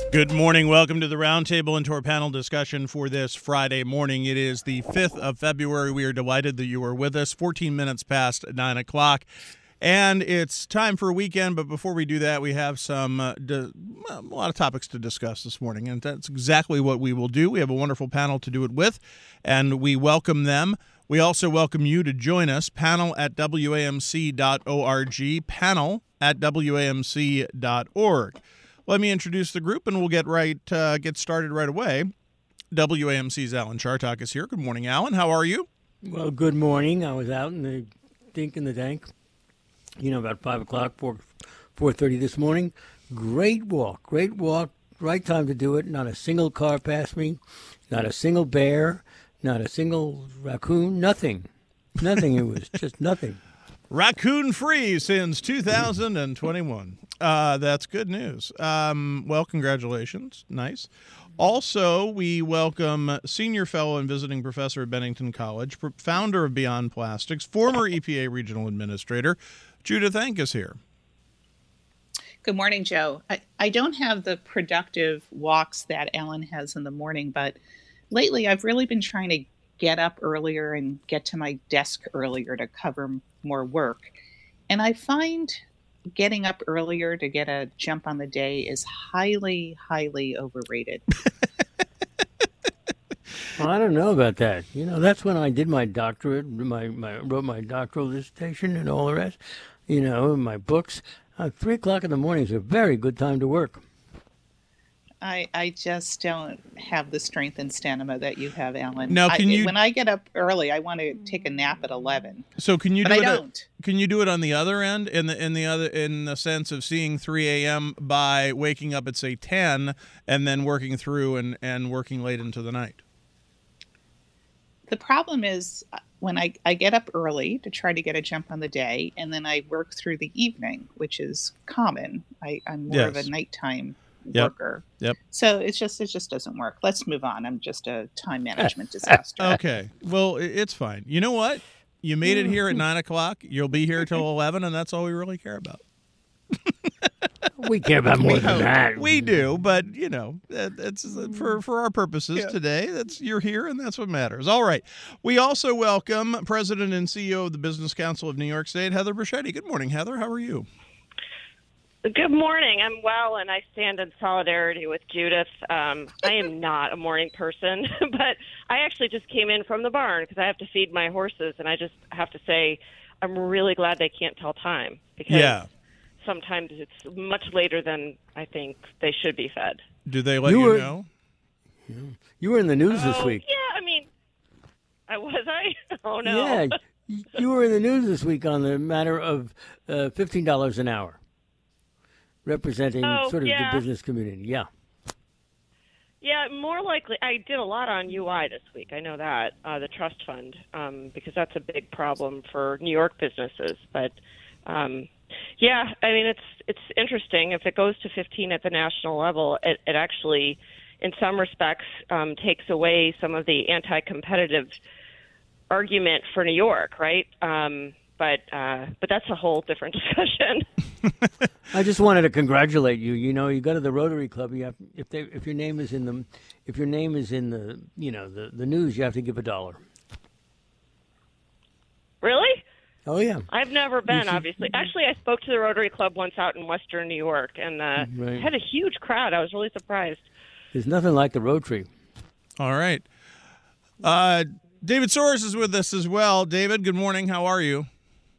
Good morning. Welcome to the roundtable and to our panel discussion for this Friday morning. It is the 5th of February. We are delighted that you are with us. 14 minutes past 9 o'clock. And it's time for a weekend, but before we do that, we have a lot of topics to discuss this morning, and that's exactly what we will do. We have a wonderful panel to do it with, and we welcome them. We also welcome you to join us, panel@wamc.org, panel@wamc.org. Let me introduce the group, and we'll get started right away. WAMC's Alan Chartock is here. Good morning, Alan. How are you? Well, good morning. I was out in the tank, about 5 o'clock, 4:30 this morning. Great walk, right time to do it. Not a single car passed me, not a single bear, not a single raccoon, nothing. It was just nothing. Raccoon-free since 2021. That's good news. Well, congratulations. Nice. Also, we welcome Senior Fellow and Visiting Professor at Bennington College, founder of Beyond Plastics, former EPA Regional Administrator, Judith Enck is here. Good morning, Joe. I don't have the productive walks that Alan has in the morning, but lately I've really been trying to get up earlier and get to my desk earlier to cover more work. And I find getting up earlier to get a jump on the day is highly, highly overrated. Well, I don't know about that. That's when I did my doctorate, wrote my doctoral dissertation and all the rest, my books. 3 o'clock in the morning is a very good time to work. I just don't have the strength and stamina that you have, Alan. Now, when I get up early, I want to take a nap at 11. So can you but do I it? Don't. Can you do it on the other end, in the sense of seeing 3 a.m. by waking up at say 10 and then working through and working late into the night? The problem is when I get up early to try to get a jump on the day, and then I work through the evening, which is common. I'm more of a nighttime worker. Yep. So it just doesn't work. Let's move on. I'm just a time management disaster. Okay. Well, it's fine. You know what? You made it here at 9 o'clock. You'll be here till 11, and that's all we really care about. We care about more than that. We do, but it's for our purposes today. You're here, and that's what matters. All right. We also welcome President and CEO of the Business Council of New York State, Heather Bruschetti. Good morning, Heather. How are you? Good morning. I'm well, and I stand in solidarity with Judith. I am not a morning person, but I actually just came in from the barn because I have to feed my horses, and I just have to say I'm really glad they can't tell time because sometimes it's much later than I think they should be fed. Do they let you know? You were in the news this week. Yeah, was I? Oh, no. Yeah, you were in the news this week on the matter of $15 an hour. Representing the business community, Yeah, more likely. I did a lot on UI this week. I know that, the trust fund, because that's a big problem for New York businesses. But, it's interesting. If it goes to 15 at the national level, it actually, in some respects, takes away some of the anti-competitive argument for New York, right? But that's a whole different discussion. I just wanted to congratulate you. You go to the Rotary Club. You have, if your name is in the the news, you have to give $1. Really? Oh yeah. I've never been, obviously. Actually, I spoke to the Rotary Club once out in Western New York, and had a huge crowd. I was really surprised. There's nothing like the Rotary. All right. David Soares is with us as well. David, good morning. How are you?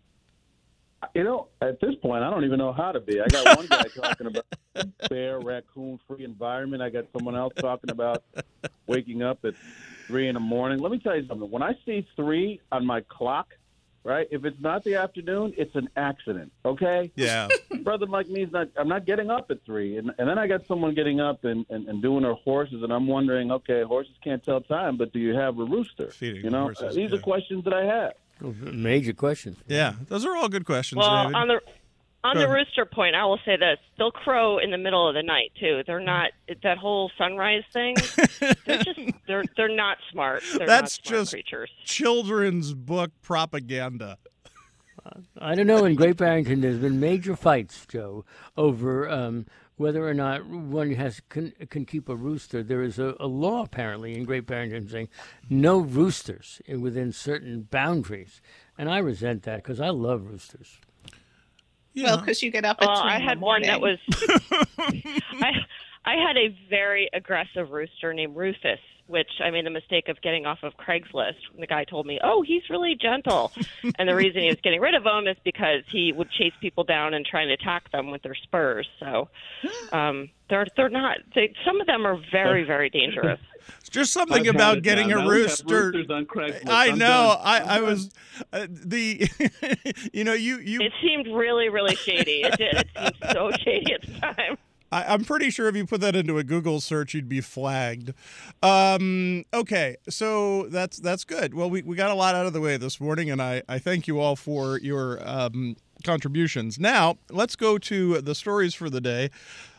At this point, I don't even know how to be. I got one guy talking about fair, raccoon-free environment. I got someone else talking about waking up at 3 in the morning. Let me tell you something. When I see 3 on my clock, right, if it's not the afternoon, it's an accident, okay? Yeah. A brother like me, I'm not getting up at 3. And then I got someone getting up and doing her horses, and I'm wondering, okay, horses can't tell time, but do you have a rooster? Feeding horses, these are questions that I have. Major questions. Yeah, those are all good questions, well, David. On the rooster point, I will say this. They'll crow in the middle of the night, too. They're not – that whole sunrise thing, they're not smart. They're That's not smart just creatures. Children's book propaganda. I don't know. In Great Barrington, there's been major fights, Joe, over whether or not one can keep a rooster. There is a law apparently in Great Barrington saying no roosters within certain boundaries, and I resent that because I love roosters. Yeah. Well, because you get up at 3 I in the had one that morning. was. I had a very aggressive rooster named Rufus, which I made the mistake of getting off of Craigslist. The guy told me, "Oh, he's really gentle," and the reason he was getting rid of him is because he would chase people down and try and attack them with their spurs. So they're not. Some of them are very, very dangerous. Just something I've had about it getting now. a Now we have rooster. roosters on Craigslist. I I'm know. done. I was the you. It seemed really, really shady. It did. It seemed so shady at the time. I'm pretty sure if you put that into a Google search, you'd be flagged. Okay, so that's good. Well, we got a lot out of the way this morning, and I thank you all for your contributions. Now, let's go to the stories for the day.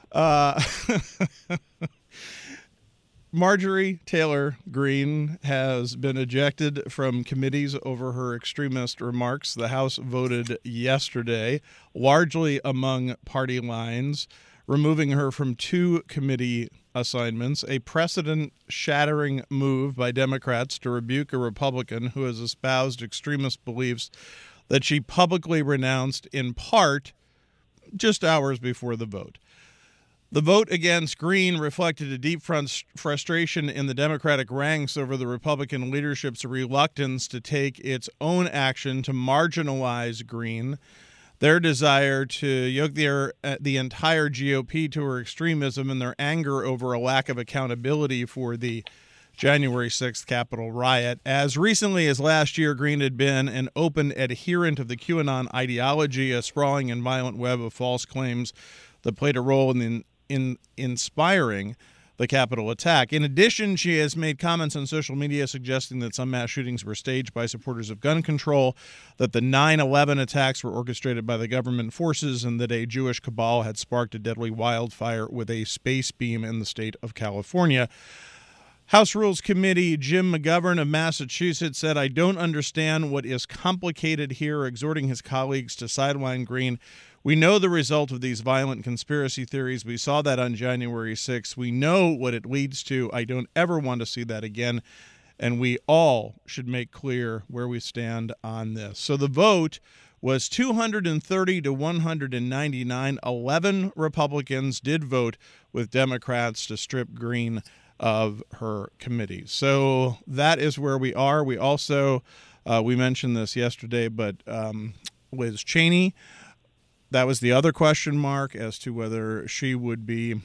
Marjorie Taylor Greene has been ejected from committees over her extremist remarks. The House voted yesterday, largely among party lines, removing her from 2 committee assignments, a precedent-shattering move by Democrats to rebuke a Republican who has espoused extremist beliefs that she publicly renounced in part just hours before the vote. The vote against Greene reflected a deep frustration in the Democratic ranks over the Republican leadership's reluctance to take its own action to marginalize Greene, their desire to yoke the entire GOP to her extremism, and their anger over a lack of accountability for the January 6th Capitol riot. As recently as last year, Greene had been an open adherent of the QAnon ideology, a sprawling and violent web of false claims that played a role in inspiring the Capitol attack. In addition, she has made comments on social media suggesting that some mass shootings were staged by supporters of gun control, that the 9/11 attacks were orchestrated by the government forces, and that a Jewish cabal had sparked a deadly wildfire with a space beam in the state of California. House Rules Committee Jim McGovern of Massachusetts said, "I don't understand what is complicated here," exhorting his colleagues to sideline Greene. "We know the result of these violent conspiracy theories. We saw that on January 6th. We know what it leads to. I don't ever want to see that again. And we all should make clear where we stand on this." So the vote was 230 to 199. 11 Republicans did vote with Democrats to strip Greene of her committee. So that is where we are. We also, we mentioned this yesterday, but Liz Cheney, that was the other question mark as to whether she would be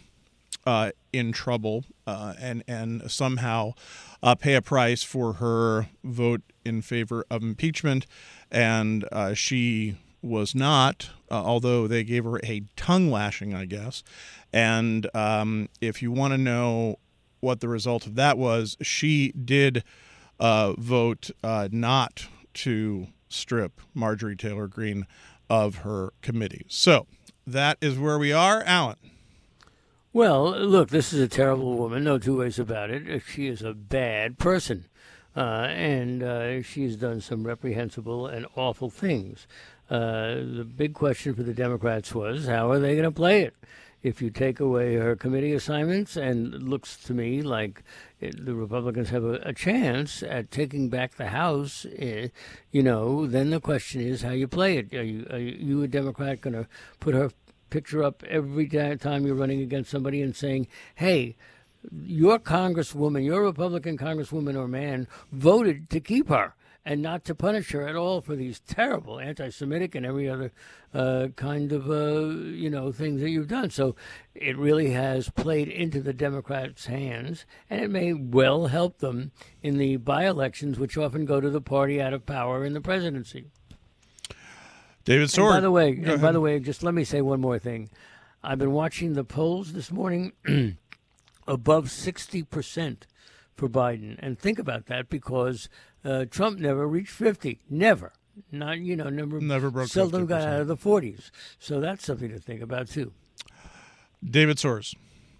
in trouble and somehow pay a price for her vote in favor of impeachment. And she was not, although they gave her a tongue lashing, I guess. And if you want to know what the result of that was, she did vote not to strip Marjorie Taylor Greene of her committee. So that is where we are. Alan. Well, look, this is a terrible woman, no two ways about it. She is a bad person, and she's done some reprehensible and awful things. The big question for the Democrats was, how are they going to play it? If you take away her committee assignments, and it looks to me like the Republicans have a chance at taking back the House, then the question is how you play it. Are you a Democrat, going to put her picture up every time you're running against somebody and saying, hey, your congresswoman, your Republican congresswoman or man voted to keep her and not to punish her at all for these terrible anti-Semitic and every other kind of, things that you've done. So it really has played into the Democrats' hands, and it may well help them in the by-elections, which often go to the party out of power in the presidency. David Sword. By the way, just let me say one more thing. I've been watching the polls this morning, above 60% for Biden. And think about that, because Trump never reached 50. Never. Never broke 50%. Seldom got out of the 40s. So that's something to think about, too. David Soares.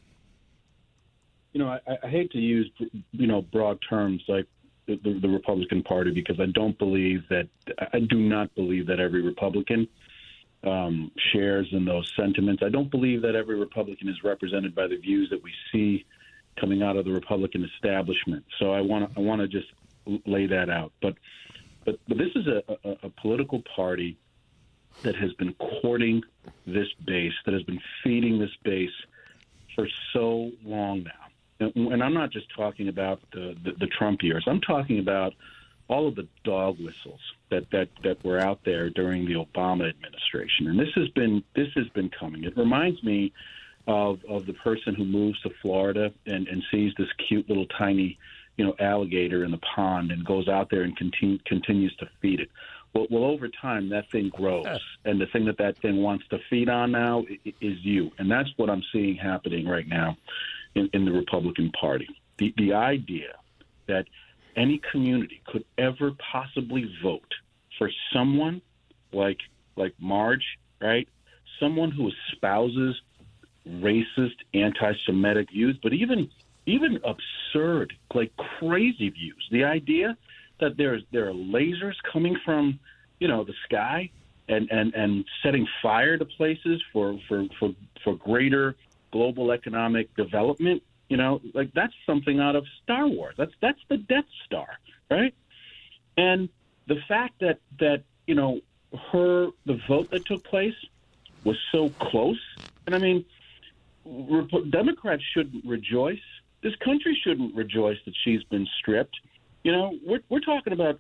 I hate to use, broad terms like the Republican Party, because I do not believe that every Republican shares in those sentiments. I don't believe that every Republican is represented by the views that we see coming out of the Republican establishment. So I want to just lay that out. But this is a political party that has been courting this base, that has been feeding this base for so long now. And I'm not just talking about the Trump years. I'm talking about all of the dog whistles that were out there during the Obama administration. And this has been coming. It reminds me of the person who moves to Florida and sees this cute little tiny, alligator in the pond and goes out there and continues to feed it. Well, over time, that thing grows, and the thing that thing wants to feed on now is you. And that's what I'm seeing happening right now in the Republican Party. The idea that any community could ever possibly vote for someone like Marge, right? Someone who espouses racist, anti-Semitic views, but even absurd, like crazy views. The idea that there are lasers coming from, the sky and setting fire to places for greater global economic development, that's something out of Star Wars. That's the Death Star, right? And the fact that the vote that took place was so close, and I mean, Democrats shouldn't rejoice. This country shouldn't rejoice that she's been stripped. We're talking about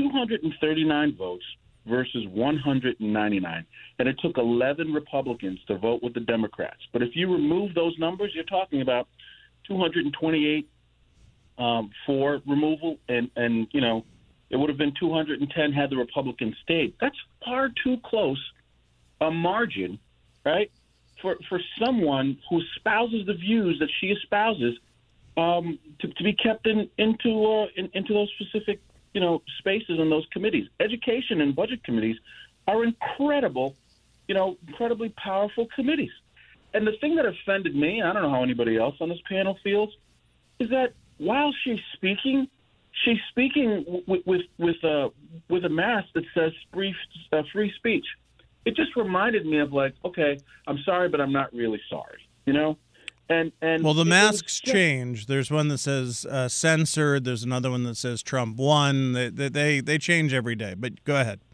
239 votes versus 199, and it took 11 Republicans to vote with the Democrats. But if you remove those numbers, you're talking about 228 for removal, and it would have been 210 had the Republicans stayed. That's far too close a margin, right, for someone who espouses the views that she espouses to be kept into those specific spaces in those committees. Education and budget committees are incredibly powerful committees. And the thing that offended me, I don't know how anybody else on this panel feels, is that while she's speaking with a mask that says free speech. It just reminded me of okay, I'm sorry, but I'm not really sorry, And well, the masks change. There's one that says censored. There's another one that says Trump won. They change every day. But go ahead.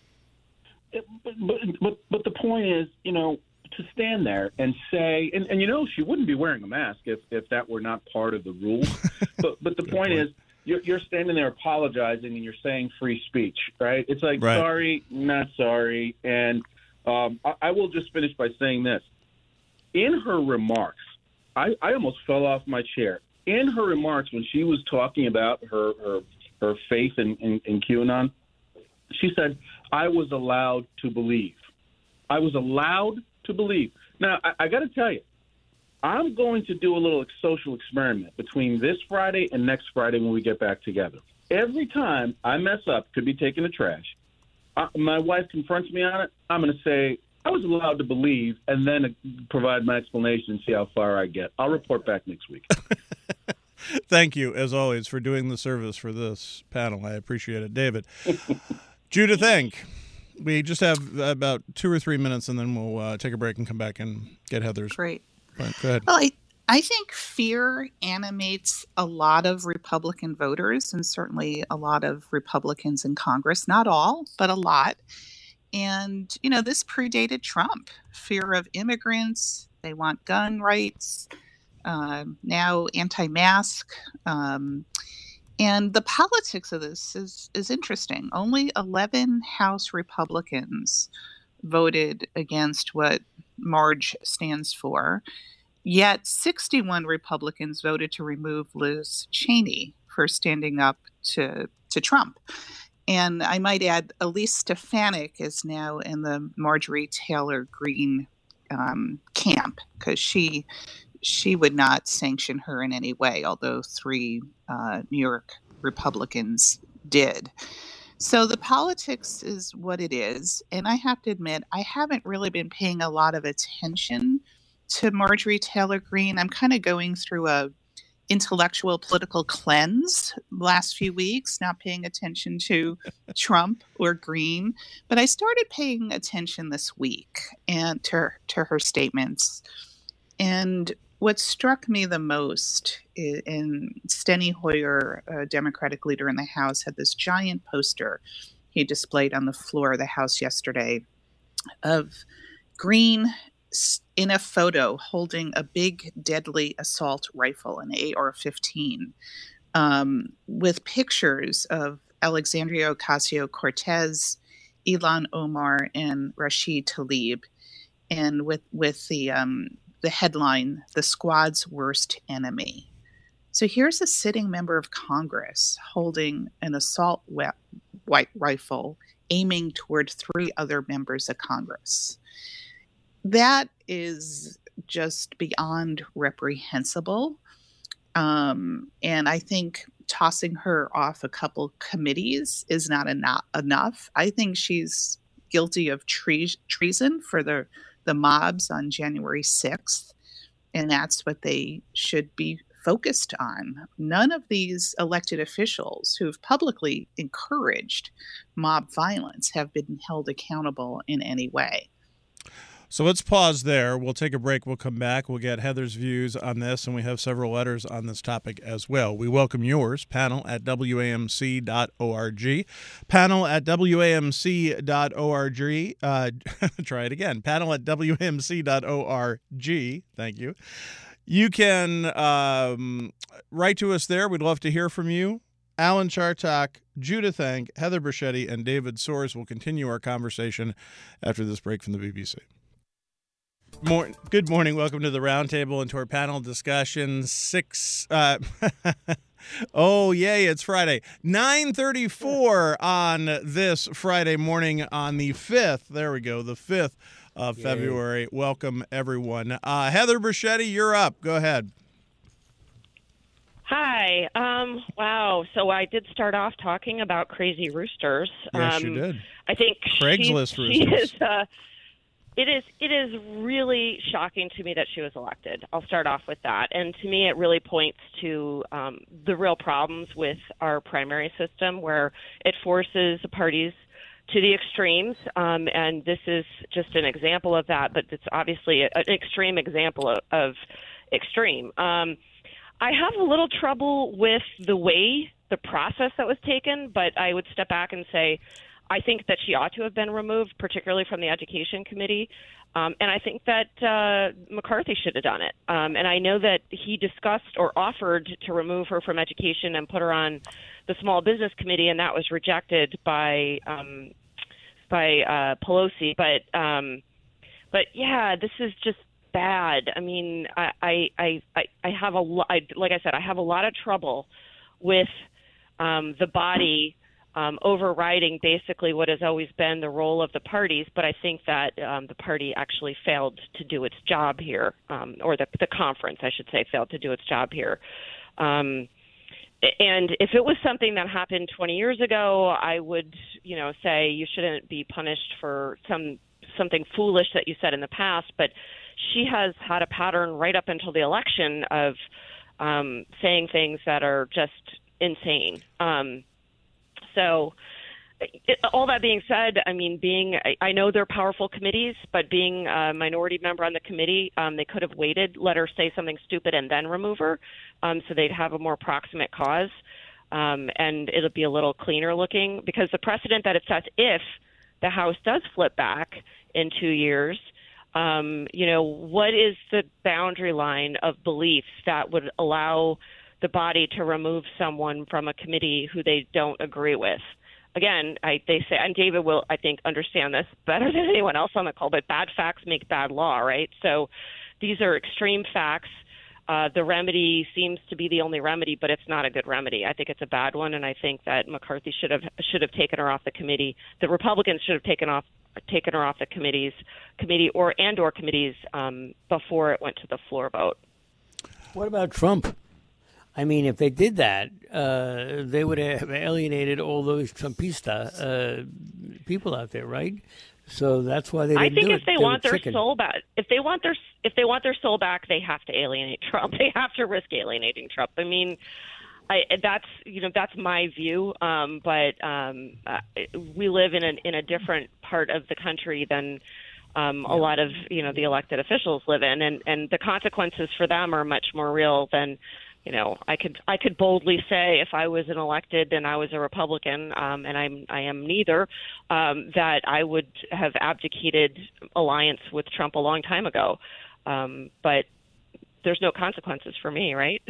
But the point is, to stand there and say, and she wouldn't be wearing a mask if that were not part of the rules. but the point is, you're standing there apologizing and you're saying free speech, right? It's like, right. Sorry, not sorry. And I will just finish by saying this. In her remarks, I almost fell off my chair. In her remarks, when she was talking about her faith in QAnon, she said, I was allowed to believe. I was allowed to believe. Now, I got to tell you, I'm going to do a little social experiment between this Friday and next Friday when we get back together. Every time I mess up, could be taking the trash, my wife confronts me on it, I'm going to say, I was allowed to believe, and then provide my explanation and see how far I get. I'll report back next week. Thank you, as always, for doing the service for this panel. I appreciate it. David. Judith Enck. We just have about 2 or 3 minutes, and then we'll take a break and come back and get Heather's. Great. Right, go ahead. Well, I think fear animates a lot of Republican voters, and certainly a lot of Republicans in Congress. Not all, but a lot. And, this predated Trump. Fear of immigrants. They want gun rights. Now anti-mask. And the politics of this is interesting. Only 11 House Republicans voted against what Marge stands for. Yet 61 Republicans voted to remove Liz Cheney for standing up to Trump. And I might add, Elise Stefanik is now in the Marjorie Taylor Greene camp, because she would not sanction her in any way, although 3 New York Republicans did. So the politics is what it is. And I have to admit, I haven't really been paying a lot of attention to Marjorie Taylor Greene. I'm kind of going through a intellectual political cleanse last few weeks, not paying attention to Trump or Green. But I started paying attention this week and to her statements. And what struck me the most in Steny Hoyer, a Democratic leader in the House, had this giant poster he displayed on the floor of the House yesterday of Green in a photo holding a big deadly assault rifle, an AR-15, with pictures of Alexandria Ocasio-Cortez, Ilhan Omar, and Rashid Tlaib, and with the headline, "The Squad's Worst Enemy." So here's a sitting member of Congress holding an assault rifle aiming toward 3 other members of Congress. That is just beyond reprehensible. And I think tossing her off a couple committees is not enough. I think she's guilty of treason for the mobs on January 6th, and that's what they should be focused on. None of these elected officials who've publicly encouraged mob violence have been held accountable in any way. So let's pause there. We'll take a break. We'll come back. We'll get Heather's views on this, and we have several letters on this topic as well. We welcome yours, panel@wamc.org. Panel@wamc.org. Try it again. Panel@wamc.org. Thank you. You can write to us there. We'd love to hear from you. Alan Chartock, Judith Enck, Heather Bruschetti, and David Soares will continue our conversation after this break from the BBC. Good morning. Welcome to the Roundtable and to our panel discussion. Oh, yay, it's Friday. 9:34 on this Friday morning on the 5th. There we go, the 5th of February. Welcome, everyone. Heather Bruschetti, you're up. Go ahead. Hi. Wow. So I did start off talking about crazy roosters. Yes, you did. I think Craigslist roosters. It is really shocking to me that she was elected. I'll start off with that. And to me, it really points to the real problems with our primary system, where it forces the parties to the extremes. And this is just an example of that, but it's obviously an extreme example of extreme. I have a little trouble with the process that was taken, but I would step back and say, I think that she ought to have been removed, particularly from the Education Committee. And I think that McCarthy should have done it. And I know that he discussed or offered to remove her from Education and put her on the Small Business Committee, and that was rejected by Pelosi. But yeah, this is just bad. I mean, I have like I said, I have a lot of trouble with the body overriding basically what has always been the role of the parties, but I think that the party actually failed to do its job here, or the conference, I should say, failed to do its job here. And if it was something that happened 20 years ago, I would, say you shouldn't be punished for something foolish that you said in the past, but she has had a pattern right up until the election of saying things that are just insane. So all that being said, I mean, I know they're powerful committees, but being a minority member on the committee, they could have waited, let her say something stupid and then remove her, so they'd have a more proximate cause, and it'll be a little cleaner looking, because the precedent that it sets, if the House does flip back in 2 years, what is the boundary line of beliefs that would allow the body to remove someone from a committee who they don't agree with? Again, they say, and David will, I think, understand this better than anyone else on the call, but bad facts make bad law, right? So these are extreme facts. The remedy seems to be the only remedy, but it's not a good remedy. I think it's a bad one, and I think that McCarthy should have taken her off the committee. The Republicans should have taken her off the committee or committees before it went to the floor vote. What about Trump? I mean, if they did that, they would have alienated all those Trumpista people out there, right? So that's why they I didn't think do if it. they were want their chicken. soul back, if they want their soul back, they have to alienate Trump. They have to risk alienating Trump. I mean, that's my view. But we live in a different part of the country than a lot of the elected officials live in, and the consequences for them are much more real than. I could boldly say if I was an elected and I was a Republican, and I am neither, that I would have abdicated alliance with Trump a long time ago. But there's no consequences for me, right?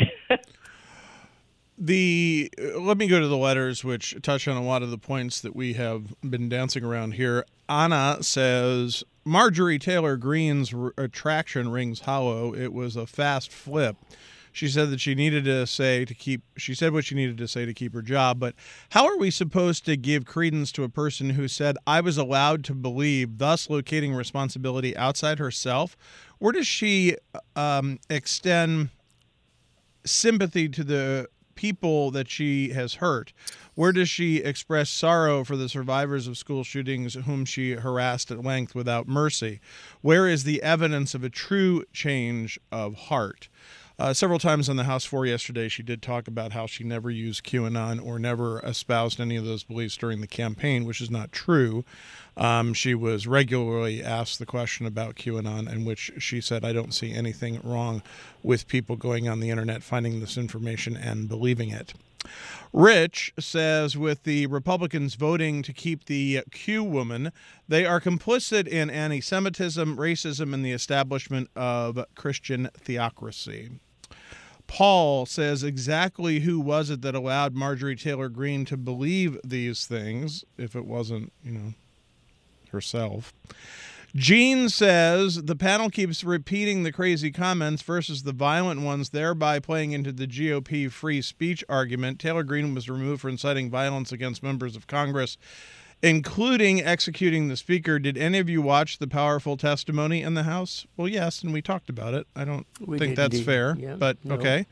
Let me go to the letters, which touch on a lot of the points that we have been dancing around here. Anna says Marjorie Taylor Greene's attraction rings hollow. It was a fast flip. She said that she needed to say to keep. She said what she needed to say to keep her job. But how are we supposed to give credence to a person who said I was allowed to believe, thus locating responsibility outside herself? Where does she extend sympathy to the people that she has hurt? Where does she express sorrow for the survivors of school shootings whom she harassed at length without mercy? Where is the evidence of a true change of heart? Several times on the House floor yesterday, she did talk about how she never used QAnon or never espoused any of those beliefs during the campaign, which is not true. She was regularly asked the question about QAnon, in which she said, I don't see anything wrong with people going on the internet, finding this information, and believing it. Rich says with the Republicans voting to keep the Q woman, they are complicit in anti-Semitism, racism, and the establishment of Christian theocracy. Paul says exactly who was it that allowed Marjorie Taylor Greene to believe these things, if it wasn't, herself. Jean says the panel keeps repeating the crazy comments versus the violent ones, thereby playing into the GOP free speech argument. Taylor Greene was removed for inciting violence against members of Congress, including executing the speaker. Did any of you watch the powerful testimony in the House? Well, yes, and we talked about it. I don't think that's fair, but no. Okay.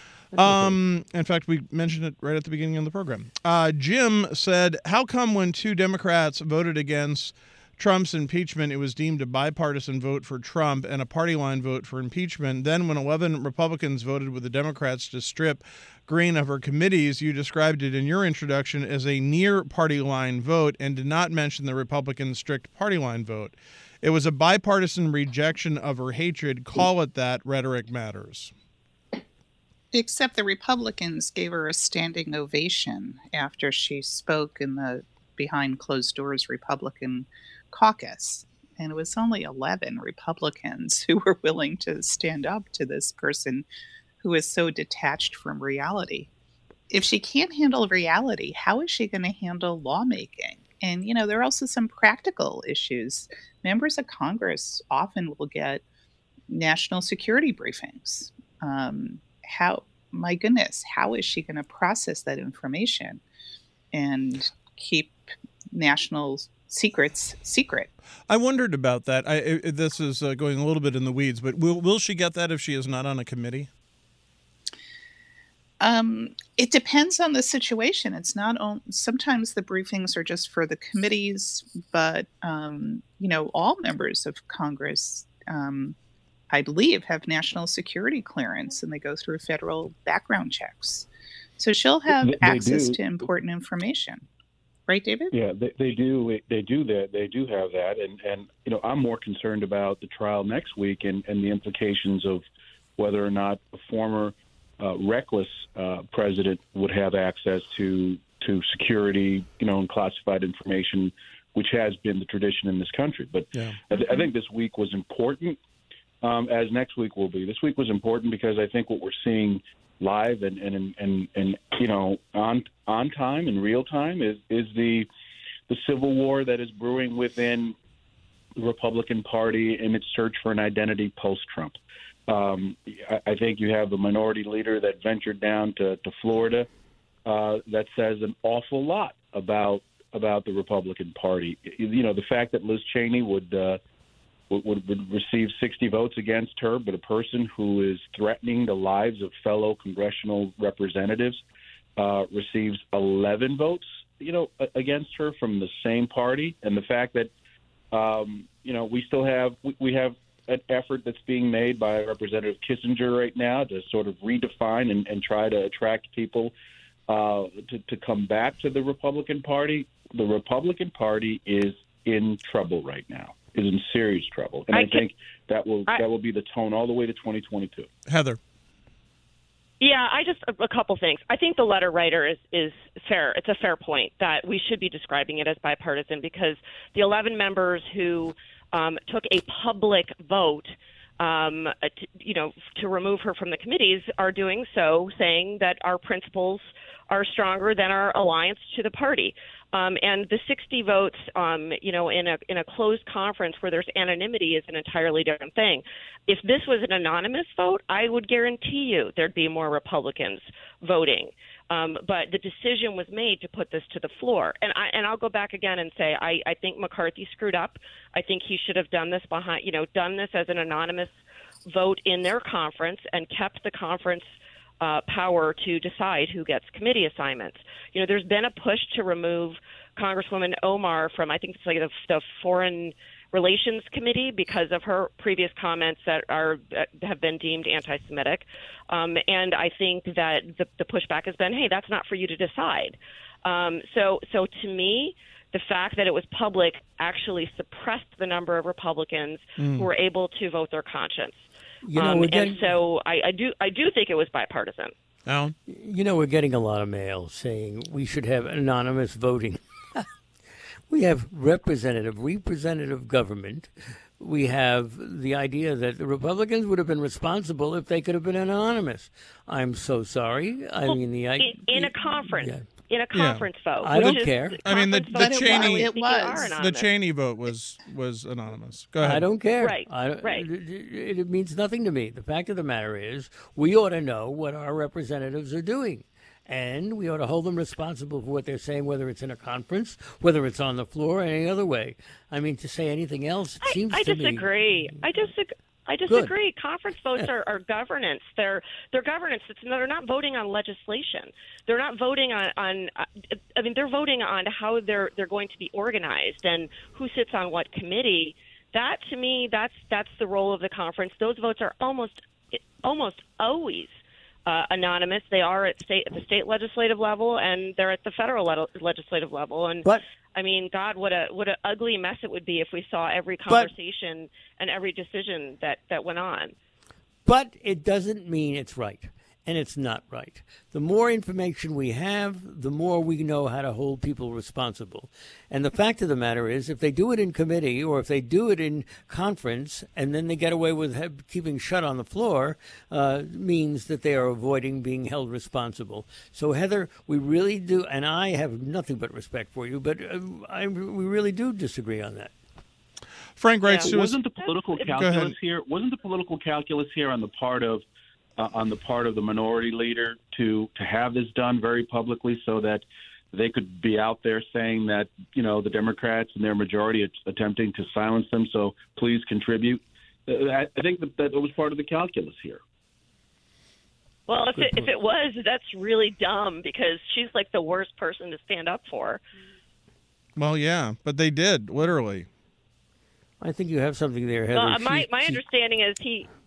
In fact, we mentioned it right at the beginning of the program. Jim said, how come when 2 Democrats voted against Trump's impeachment, it was deemed a bipartisan vote for Trump and a party line vote for impeachment? Then when 11 Republicans voted with the Democrats to strip Greene of her committees, you described it in your introduction as a near party line vote and did not mention the Republican strict party line vote. It was a bipartisan rejection of her hatred. Call it that. Rhetoric matters. Except the Republicans gave her a standing ovation after she spoke in the behind closed doors Republican caucus. And it was only 11 Republicans who were willing to stand up to this person who is so detached from reality. If she can't handle reality, how is she going to handle lawmaking? And, there are also some practical issues. Members of Congress often will get national security briefings. My goodness, how is she going to process that information and keep national secrets secret? I wondered about that. This is going a little bit in the weeds, but will she get that if she is not on a committee? It depends on the situation. It's not sometimes the briefings are just for the committees, but all members of Congress, I believe, have national security clearance, and they go through federal background checks. So she'll have access to important information. Right, David? Yeah, they do. They do that. They do have that, and I'm more concerned about the trial next week and the implications of whether or not a former reckless president would have access to security, and classified information, which has been the tradition in this country. But yeah. I think this week was important, as next week will be. This week was important because I think what we're seeing live and on time in real time is the civil war that is brewing within the Republican Party in its search for an identity post-Trump. I think you have a minority leader that ventured down to Florida that says an awful lot about the Republican Party. The fact that Liz Cheney would receive 60 votes against her, but a person who is threatening the lives of fellow congressional representatives receives 11 votes, against her from the same party, and the fact that We still have we have an effort that's being made by Representative Kissinger right now to sort of redefine and try to attract people to come back to the Republican Party. The Republican Party is in trouble right now, is in serious trouble. And I think that will be the tone all the way to 2022. Heather. Yeah, a couple things. I think the letter writer is fair. It's a fair point that we should be describing it as bipartisan, because the 11 members who took a public vote to remove her from the committees are doing so saying that our principles are stronger than our alliance to the party. And the 60 votes, in a closed conference where there's anonymity is an entirely different thing. If this was an anonymous vote, I would guarantee you there'd be more Republicans voting. But the decision was made to put this to the floor. And I'll go back again and say I think McCarthy screwed up. I think he should have done this done this as an anonymous vote in their conference and kept the conference power to decide who gets committee assignments. There's been a push to remove Congresswoman Omar from, I think it's like the Foreign Relations Committee because of her previous comments that have been deemed anti-Semitic. And I think that the pushback has been, hey, that's not for you to decide. So to me, the fact that it was public actually suppressed the number of Republicans who were able to vote their conscience. And so I do think it was bipartisan. Alan? We're getting a lot of mail saying we should have anonymous voting. We have representative government. We have the idea that the Republicans would have been responsible if they could have been anonymous. I'm so sorry. In a conference. Yeah. In a conference vote. I don't care. I mean, the Cheney the Cheney vote was anonymous. Go ahead. I don't care. Right. Right. It means nothing to me. The fact of the matter is, we ought to know what our representatives are doing. And we ought to hold them responsible for what they're saying, whether it's in a conference, whether it's on the floor, or any other way. I mean, to say anything else, it seems to me... I disagree. Conference votes are governance. They're governance. They're not voting on legislation. They're not voting on they're voting on how they're going to be organized and who sits on what committee. That, to me, that's the role of the conference. Those votes are almost always anonymous. They are at the state legislative level, and they're at the federal legislative level. And I mean, God, what a ugly mess it would be if we saw every conversation and every decision that went on. But it doesn't mean it's right. And it's not right. The more information we have, the more we know how to hold people responsible. And the fact of the matter is, if they do it in committee or if they do it in conference and then they get away with keeping shut on the floor, means that they are avoiding being held responsible. So, Heather, we really do, and I have nothing but respect for you, but we really do disagree on that. Frank Reich, wasn't the political calculus here? Wasn't the political calculus here on the part of the minority leader to have this done very publicly so that they could be out there saying that, the Democrats and their majority are attempting to silence them, so please contribute? I think that was part of the calculus here. Well, if it was, that's really dumb because she's like the worst person to stand up for. Well, yeah, but they did, literally. I think you have something there, Heather. My understanding is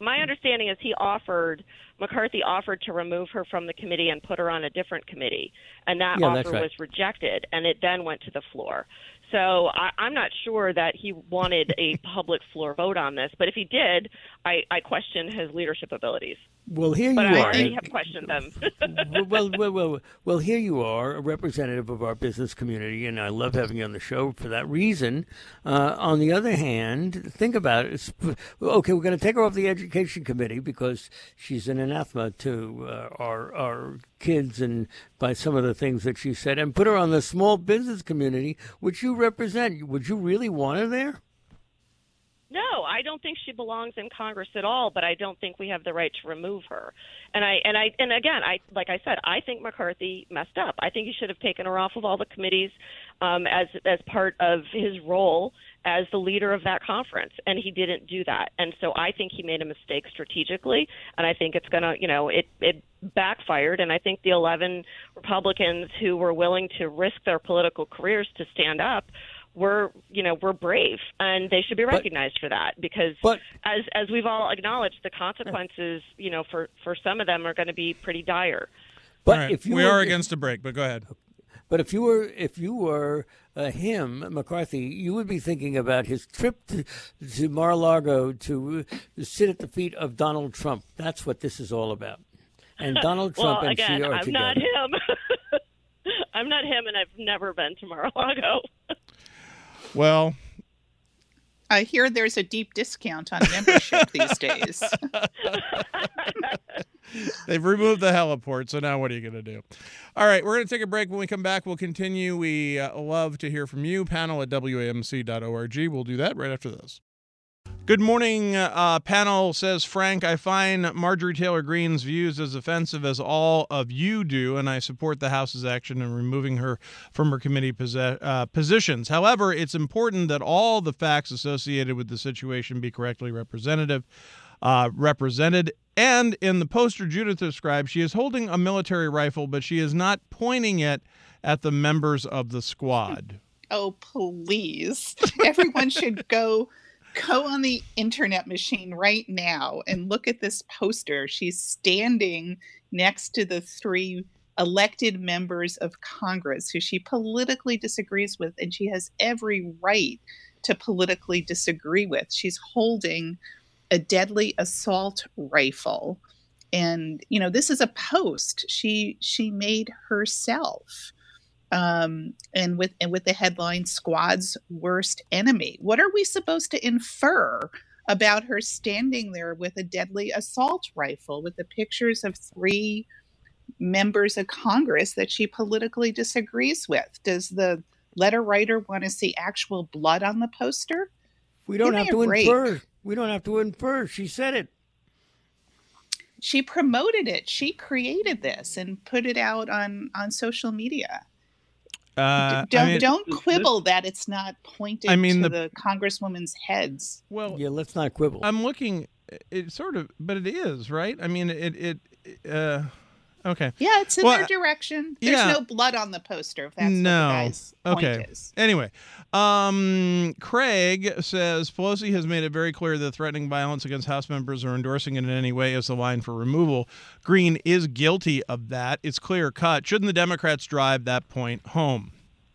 McCarthy offered to remove her from the committee and put her on a different committee, and that offer was rejected, and it then went to the floor. So I'm not sure that he wanted a public floor vote on this, but if he did, I question his leadership abilities. Well, here but you I are. already have questioned them. Well, here you are, a representative of our business community, and I love having you on the show for that reason. On the other hand, think about it. Okay, we're going to take her off the Education Committee because she's an anathema to our kids and by some of the things that she said, and put her on the small business community, which you represent. Would you really want her there? No, I don't think she belongs in Congress at all, but I don't think we have the right to remove her. And again, like I said, I think McCarthy messed up. I think he should have taken her off of all the committees as part of his role as the leader of that conference, and he didn't do that. And so I think he made a mistake strategically, and I think it's going to, it backfired, and I think the 11 Republicans who were willing to risk their political careers to stand up were brave, and they should be recognized for that, because as we've all acknowledged, the consequences, for some of them are going to be pretty dire. But right. if you we are against a break, but go ahead. But if you were him, McCarthy, you would be thinking about his trip to Mar-a-Lago to sit at the feet of Donald Trump. That's what this is all about. And Donald Trump well, and again, she are I'm together. not him. I'm not him, and I've never been to Mar-a-Lago. Well, I hear there's a deep discount on membership these days. they've removed the heliport, so now what are you going to do? All right, we're going to take a break. When we come back, we'll continue. We love to hear from you. Panel at WAMC.org. We'll do that right after this. Good morning, panel, says Frank. I find Marjorie Taylor Greene's views as offensive as all of you do, and I support the House's action in removing her from her committee positions. However, it's important that all the facts associated with the situation be correctly represented. And in the poster Judith described, she is holding a military rifle, but she is not pointing it at the members of the squad. Oh, please. Everyone should go on the internet machine right now and look at this poster. She's standing next to the 3 elected members of Congress who she politically disagrees with, and she has every right to politically disagree with. She's holding a deadly assault rifle. And, this is a post she made herself. And with the headline "Squad's Worst Enemy." What are we supposed to infer about her standing there with a deadly assault rifle with the pictures of 3 members of Congress that she politically disagrees with? Does the letter writer want to see actual blood on the poster? We don't have to infer. We don't have to infer. She said it. She promoted it. She created this and put it out on social media. Don't quibble that it's not pointed to the congresswomen's heads. Well, yeah, let's not quibble. I'm looking. It sort of, but it is right. I mean, okay. Yeah, it's in their direction. There's no blood on the poster. If that's what the guy's point is. Anyway, Craig says Pelosi has made it very clear that threatening violence against House members or endorsing it in any way is the line for removal. Green is guilty of that. It's clear cut. Shouldn't the Democrats drive that point home?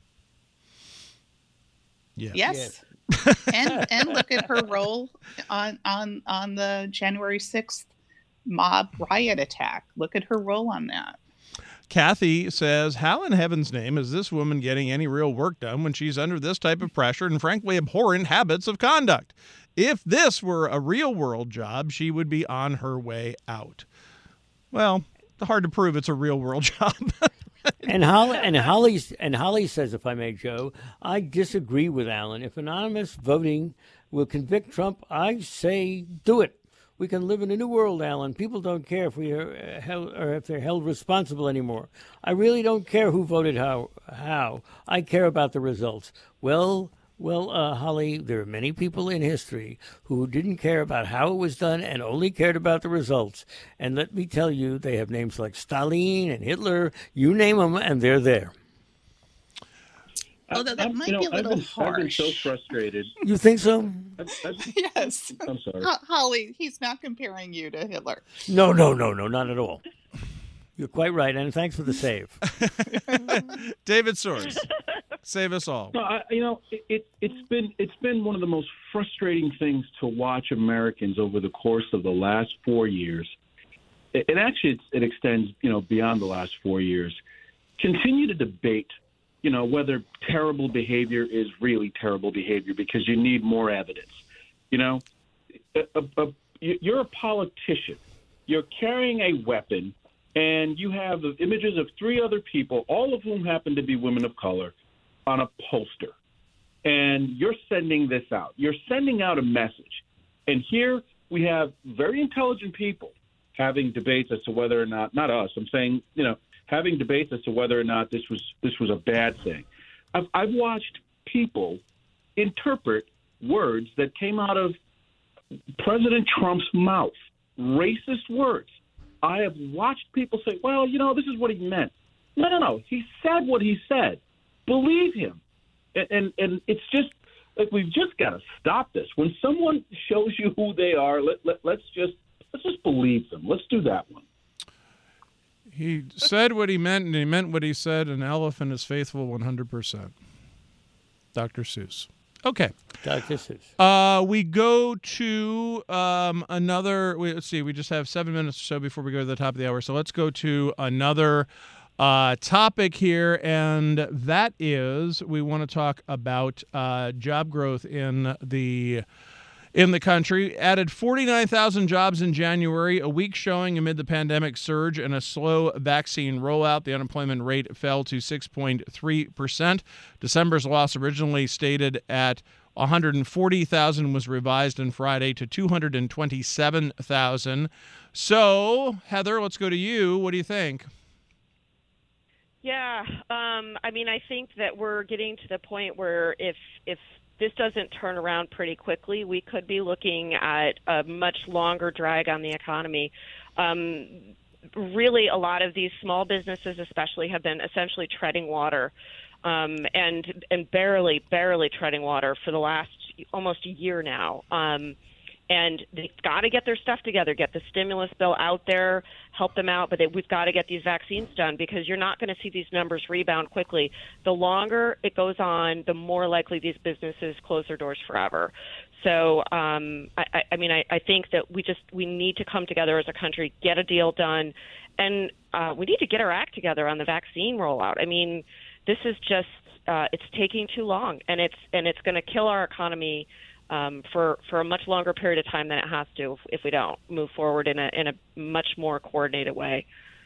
Yes. and look at her role on the January 6th mob riot attack. Look at her role on that. Kathy says, how in heaven's name is this woman getting any real work done when she's under this type of pressure and frankly abhorrent habits of conduct? If this were a real world job, she would be on her way out. Well, it's hard to prove it's a real world job. And Holly says, if I may, Joe, I disagree with Alan. If anonymous voting will convict Trump, I say do it. We can live in a new world, Alan. People don't care if we are held, or if they're held responsible anymore. I really don't care who voted how. I care about the results. Well, Holly, there are many people in history who didn't care about how it was done and only cared about the results. And let me tell you, they have names like Stalin and Hitler. You name them, and they're there. Although that might be a little harsh. I've been so frustrated. You think so? Yes. I'm sorry. Holly, he's not comparing you to Hitler. No, not at all. You're quite right, and thanks for the save. David Soares, save us all. No, it's been one of the most frustrating things to watch Americans over the course of the last 4 years. And actually, it extends beyond the last 4 years. Continue to debate whether terrible behavior is really terrible behavior because you need more evidence. You're a politician. You're carrying a weapon, and you have the images of 3 other people, all of whom happen to be women of color, on a poster. And you're sending this out. You're sending out a message. And here we have very intelligent people having debates as to whether or not us, I'm saying, having debates as to whether or not this was a bad thing. I've watched people interpret words that came out of President Trump's mouth, racist words. I have watched people say, well, this is what he meant. No. He said what he said. Believe him. And it's just like we've just got to stop this. When someone shows you who they are, let's just believe them. Let's do that one. He said what he meant, and he meant what he said. An elephant is faithful 100%. Dr. Seuss. Okay. Dr. Seuss. We go to let's see, we just have 7 minutes or so before we go to the top of the hour. So let's go to another topic here, and that is we want to talk about job growth in the country. Added 49,000 jobs in January, a weak showing amid the pandemic surge and a slow vaccine rollout. The unemployment rate fell to 6.3%. December's loss, originally stated at 140,000, was revised on Friday to 227,000. So, Heather, let's go to you. What do you think? Yeah, I mean, I think that we're getting to the point where if this doesn't turn around pretty quickly, we could be looking at a much longer drag on the economy. Really, a lot of these small businesses especially have been essentially treading water, and barely treading water for the last almost a year now. And they've got to get their stuff together, get the stimulus bill out there, help them out, but we've got to get these vaccines done because you're not going to see these numbers rebound quickly. The longer it goes on, the more likely these businesses close their doors forever. So, I think that we need to come together as a country, get a deal done, and we need to get our act together on the vaccine rollout. I mean, this is just it's taking too long, and it's going to kill our economy for a much longer period of time than it has to if we don't move forward in a much more coordinated way.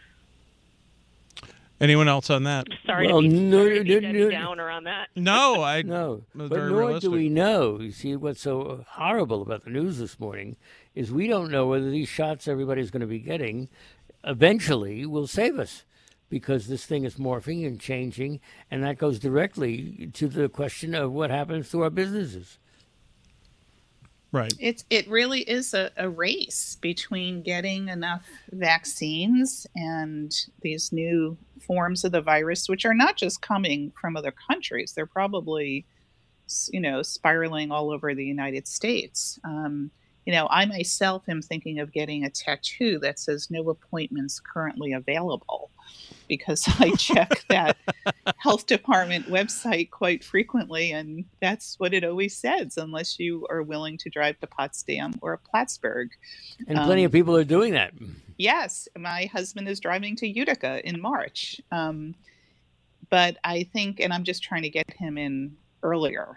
Anyone else on that? Sorry to be downer on that. No, was but very nor realistic. do we know. You see, what's so horrible about the news this morning is we don't know whether these shots everybody's going to be getting eventually will save us, because this thing is morphing and changing, and that goes directly to the question of what happens to our businesses. Right. It really is a race between getting enough vaccines and these new forms of the virus, which are not just coming from other countries. They're probably, spiraling all over the United States. I myself am thinking of getting a tattoo that says no appointments currently available, because I check that health department website quite frequently, and that's what it always says, unless you are willing to drive to Potsdam or Plattsburgh. And plenty of people are doing that. Yes, my husband is driving to Utica in March. But I think, and I'm just trying to get him in earlier,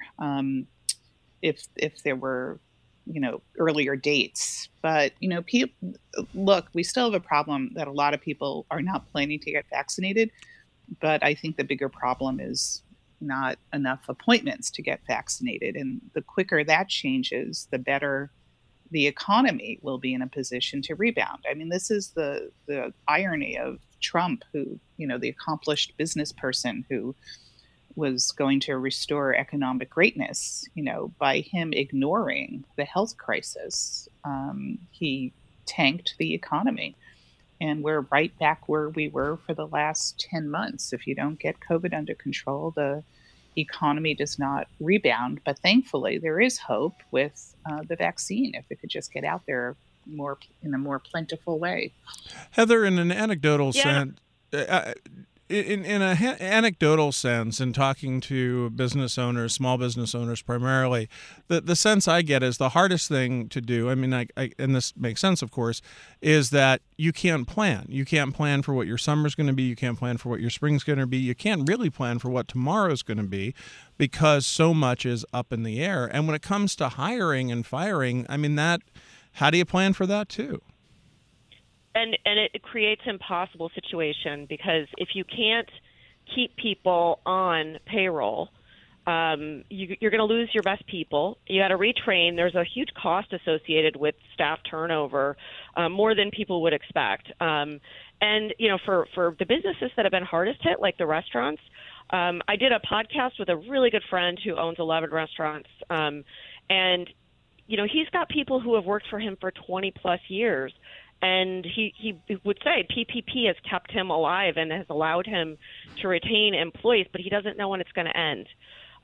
if there were earlier dates. But, look, we still have a problem that a lot of people are not planning to get vaccinated. But I think the bigger problem is not enough appointments to get vaccinated. And the quicker that changes, the better the economy will be in a position to rebound. I mean, this is the irony of Trump, who, the accomplished business person who was going to restore economic greatness, by him ignoring the health crisis. He tanked the economy. And we're right back where we were for the last 10 months. If you don't get COVID under control, the economy does not rebound. But thankfully, there is hope with the vaccine, if it could just get out there in a more plentiful way. Heather, in an anecdotal sense, in an anecdotal sense, in talking to business owners, small business owners primarily, the sense I get is the hardest thing to do, and this makes sense, of course, is that you can't plan. You can't plan for what your summer's going to be. You can't plan for what your spring's going to be. You can't really plan for what tomorrow's going to be, because so much is up in the air. And when it comes to hiring and firing, how do you plan for that too? And it creates an impossible situation, because if you can't keep people on payroll, you're going to lose your best people. You got to retrain. There's a huge cost associated with staff turnover, more than people would expect. And for the businesses that have been hardest hit, like the restaurants, I did a podcast with a really good friend who owns 11 restaurants, and he's got people who have worked for him for 20 plus years. And he would say PPP has kept him alive and has allowed him to retain employees, but he doesn't know when it's going to end.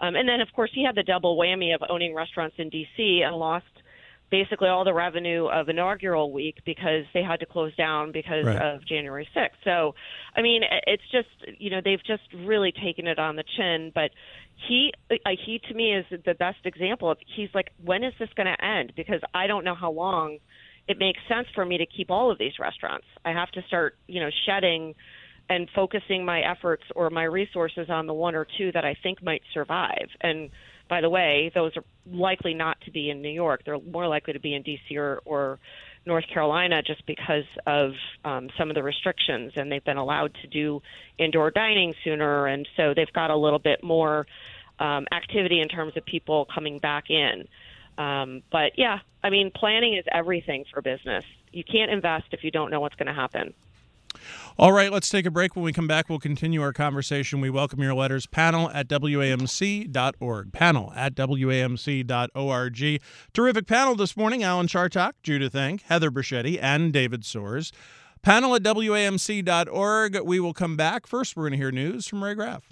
And then, of course, he had the double whammy of owning restaurants in D.C. and lost basically all the revenue of inaugural week because they had to close down because Right. of January 6th. So, I mean, it's just, they've just really taken it on the chin. But he to me is the best example of, he's like, when is this going to end? Because I don't know how long it makes sense for me to keep all of these restaurants. I have to start, shedding and focusing my efforts or my resources on the one or two that I think might survive. And by the way, those are likely not to be in New York. They're more likely to be in D.C. or North Carolina just because of some of the restrictions, and they've been allowed to do indoor dining sooner, and so they've got a little bit more activity in terms of people coming back in. But, yeah, I mean, planning is everything for business. You can't invest if you don't know what's going to happen. All right, let's take a break. When we come back, we'll continue our conversation. We welcome your letters. Panel@WAMC.org. Panel@WAMC.org. Terrific panel this morning. Alan Chartock, Judith Enck, Heather Bruschetti, and David Soares. Panel@WAMC.org. We will come back. First, we're going to hear news from Ray Graff.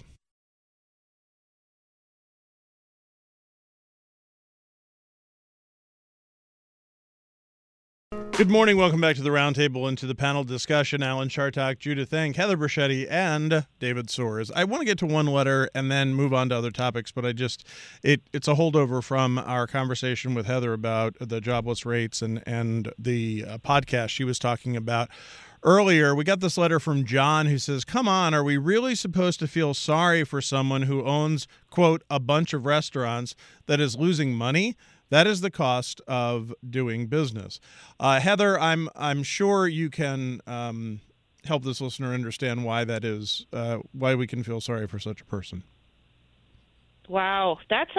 Good morning. Welcome back to the Roundtable and to the panel discussion. Alan Chartock, Judith Enck, Heather Bruschetti, and David Soares. I want to get to one letter and then move on to other topics, but it's a holdover from our conversation with Heather about the jobless rates and the podcast she was talking about earlier. We got this letter from John who says, come on, are we really supposed to feel sorry for someone who owns, quote, a bunch of restaurants that is losing money? That is the cost of doing business. Heather, I'm sure you can help this listener understand why that is, why we can feel sorry for such a person. Wow, that's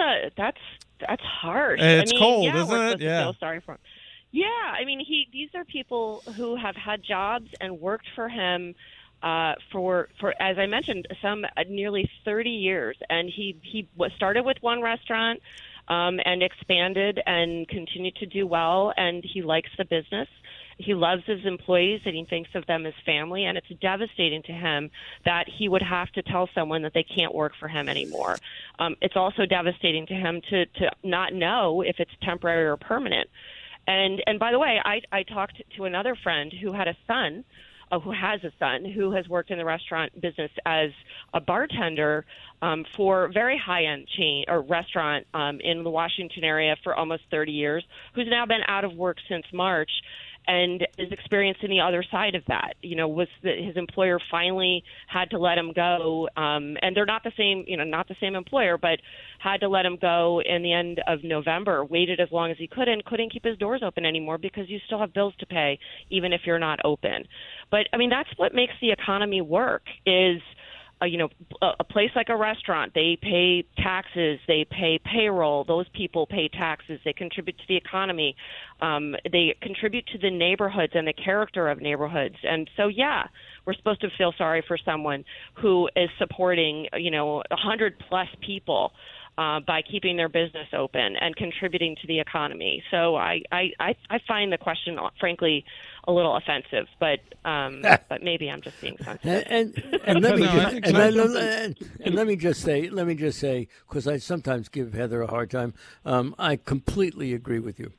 harsh. It's cold, yeah, isn't we're it? supposed to feel sorry for him. Yeah, I mean, these are people who have had jobs and worked for him for as I mentioned, some nearly 30 years, and he started with one restaurant. And expanded and continued to do well, and he likes the business. He loves his employees, and he thinks of them as family, and it's devastating to him that he would have to tell someone that they can't work for him anymore. It's also devastating to him to not know if it's temporary or permanent. And by the way, I talked to another friend who had a son, who has a son who has worked in the restaurant business as a bartender for very high-end chain or restaurant in the Washington area for almost 30 years, who's now been out of work since March and is experiencing the other side of that. His employer finally had to let him go, and they're not the same, not the same employer, but had to let him go in the end of November, waited as long as he could and couldn't keep his doors open anymore because you still have bills to pay even if you're not open. But, I mean, that's what makes the economy work is a place like a restaurant, they pay taxes, they pay payroll, those people pay taxes, they contribute to the economy, they contribute to the neighborhoods and the character of neighborhoods. And so, yeah, we're supposed to feel sorry for someone who is supporting, 100 plus people by keeping their business open and contributing to the economy. So I find the question, frankly, a little offensive, but maybe I'm just being sensitive. And let me just say, because I sometimes give Heather a hard time. I completely agree with you.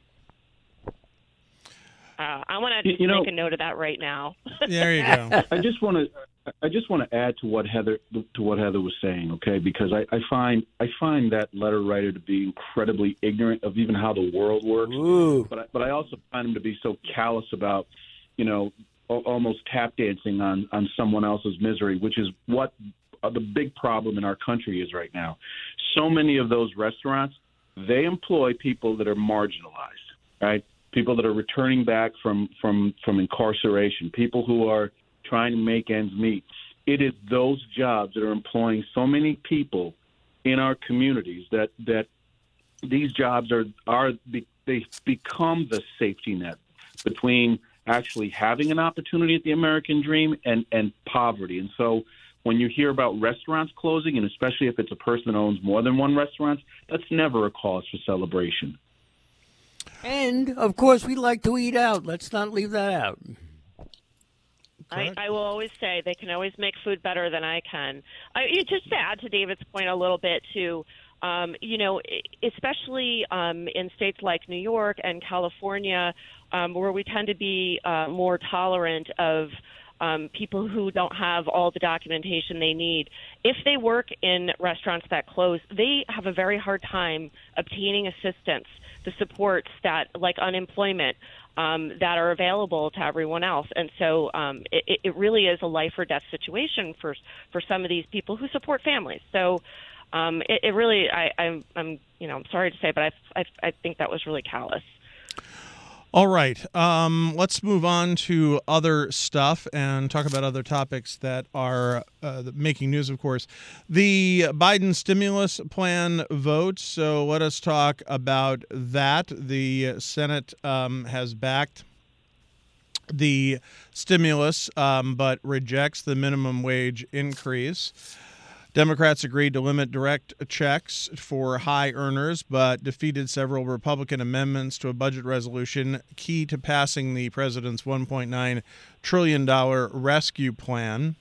I want to make a note of that right now. There you go. I just want to add to what Heather was saying, okay? Because I find that letter writer to be incredibly ignorant of even how the world works. Ooh. But I also find him to be so callous about, almost tap dancing on someone else's misery, which is what the big problem in our country is right now. So many of those restaurants, they employ people that are marginalized, right? People that are returning back from incarceration, people who are trying to make ends meet. It is those jobs that are employing so many people in our communities that these jobs they become the safety net between actually having an opportunity at the American dream and poverty. And so when you hear about restaurants closing, and especially if it's a person that owns more than one restaurant, that's never a cause for celebration. And, of course, we like to eat out. Let's not leave that out. I will always say they can always make food better than I can. Just to add to David's point a little bit, too, Especially in states like New York and California, where we tend to be more tolerant of people who don't have all the documentation they need. If they work in restaurants that close, they have a very hard time obtaining assistance, the supports that, like unemployment, that are available to everyone else. And so it really is a life or death situation for some of these people who support families. So it really, I'm sorry to say, but I think that was really callous. All right. Let's move on to other stuff and talk about other topics that are making news, of course. The Biden stimulus plan vote. So let us talk about that. The Senate has backed the stimulus, but rejects the minimum wage increase. Democrats agreed to limit direct checks for high earners, but defeated several Republican amendments to a budget resolution key to passing the president's $1.9 trillion rescue plan.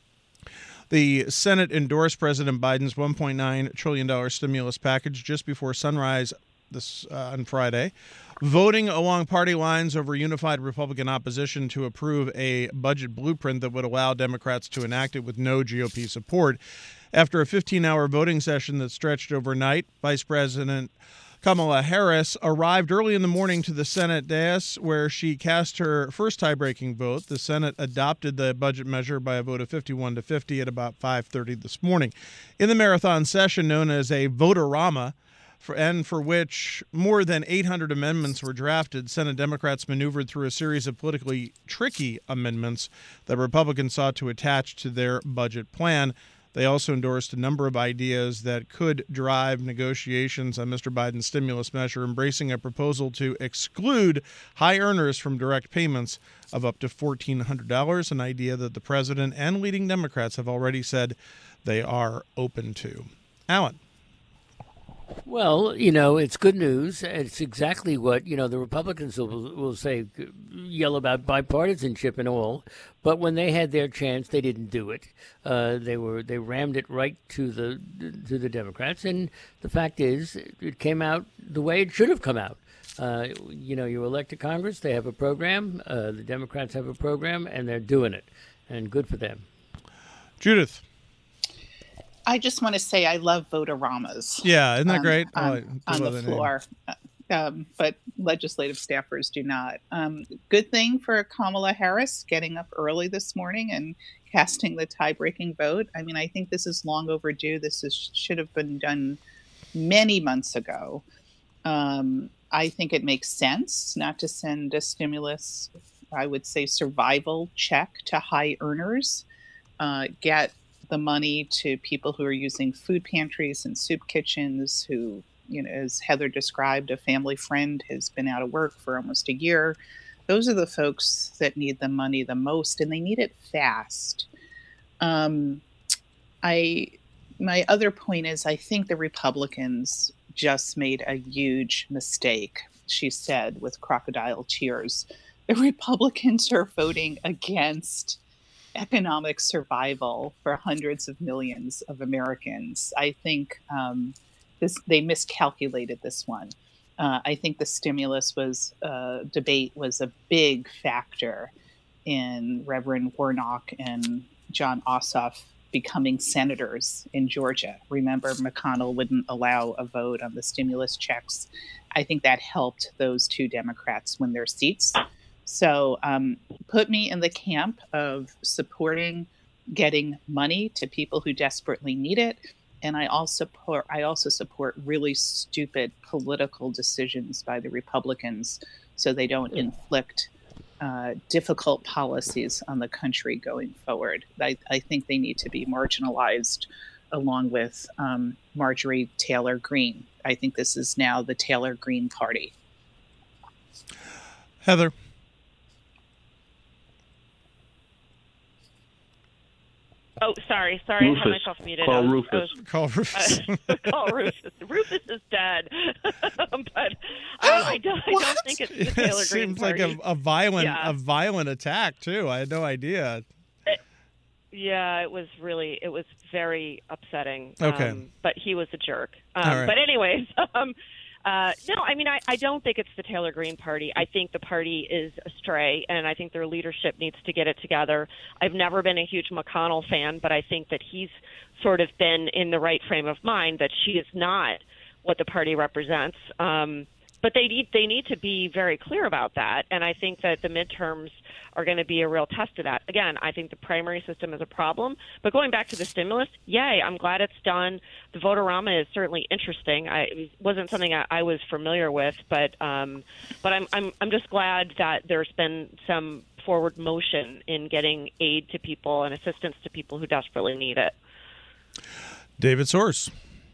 The Senate endorsed President Biden's $1.9 trillion stimulus package just before sunrise on Friday, voting along party lines over unified Republican opposition to approve a budget blueprint that would allow Democrats to enact it with no GOP support. After a 15-hour voting session that stretched overnight, Vice President Kamala Harris arrived early in the morning to the Senate dais where she cast her first tie-breaking vote. The Senate adopted the budget measure by a vote of 51-50 at about 5:30 this morning. In the marathon session known as a vote-a-rama, for which more than 800 amendments were drafted, Senate Democrats maneuvered through a series of politically tricky amendments that Republicans sought to attach to their budget plan. They also endorsed a number of ideas that could drive negotiations on Mr. Biden's stimulus measure, embracing a proposal to exclude high earners from direct payments of up to $1,400, an idea that the president and leading Democrats have already said they are open to. Alan. Well, it's good news. It's exactly what, the Republicans will say, yell about bipartisanship and all. But when they had their chance, they didn't do it. They rammed it right to the Democrats. And the fact is, it came out the way it should have come out. You elect to Congress, they have a program. The Democrats have a program, and they're doing it. And good for them. Judith. I just want to say I love vote-a-ramas. Yeah, isn't that great? On the floor. But legislative staffers do not. Good thing for Kamala Harris getting up early this morning and casting the tie-breaking vote. I mean, I think this is long overdue. Should have been done many months ago. I think it makes sense not to send a stimulus, I would say survival check to high earners. Get the money to people who are using food pantries and soup kitchens, who, as Heather described, a family friend has been out of work for almost a year. Those are the folks that need the money the most, and they need it fast. My other point is I think the Republicans just made a huge mistake, she said with crocodile tears. The Republicans are voting against economic survival for hundreds of millions of Americans. I think they miscalculated this one. I think the stimulus debate was a big factor in Reverend Warnock and John Ossoff becoming senators in Georgia. Remember, McConnell wouldn't allow a vote on the stimulus checks. I think that helped those two Democrats win their seats. So put me in the camp of supporting getting money to people who desperately need it. And I also support really stupid political decisions by the Republicans so they don't inflict difficult policies on the country going forward. I think they need to be marginalized along with Marjorie Taylor Greene. I think this is now the Taylor Greene party. Heather. Oh, sorry. I had myself muted. Call Rufus. Call Rufus. Call Rufus. Rufus is dead. But I don't think it's the Taylor Greene seems party. like a violent attack too. I had no idea. Yeah, it was very upsetting. Okay. But he was a jerk. All right. But anyways, no, I mean, I don't think it's the Taylor Greene party. I think the party is astray, and I think their leadership needs to get it together. I've never been a huge McConnell fan, but I think that he's sort of been in the right frame of mind that she is not what the party represents. But they need to be very clear about that, and I think that the midterms are going to be a real test of that. Again, I think the primary system is a problem, but going back to the stimulus, yay, I'm glad it's done. The Votorama is certainly interesting. It wasn't something I was familiar with, but I'm just glad that there's been some forward motion in getting aid to people and assistance to people who desperately need it. David Source.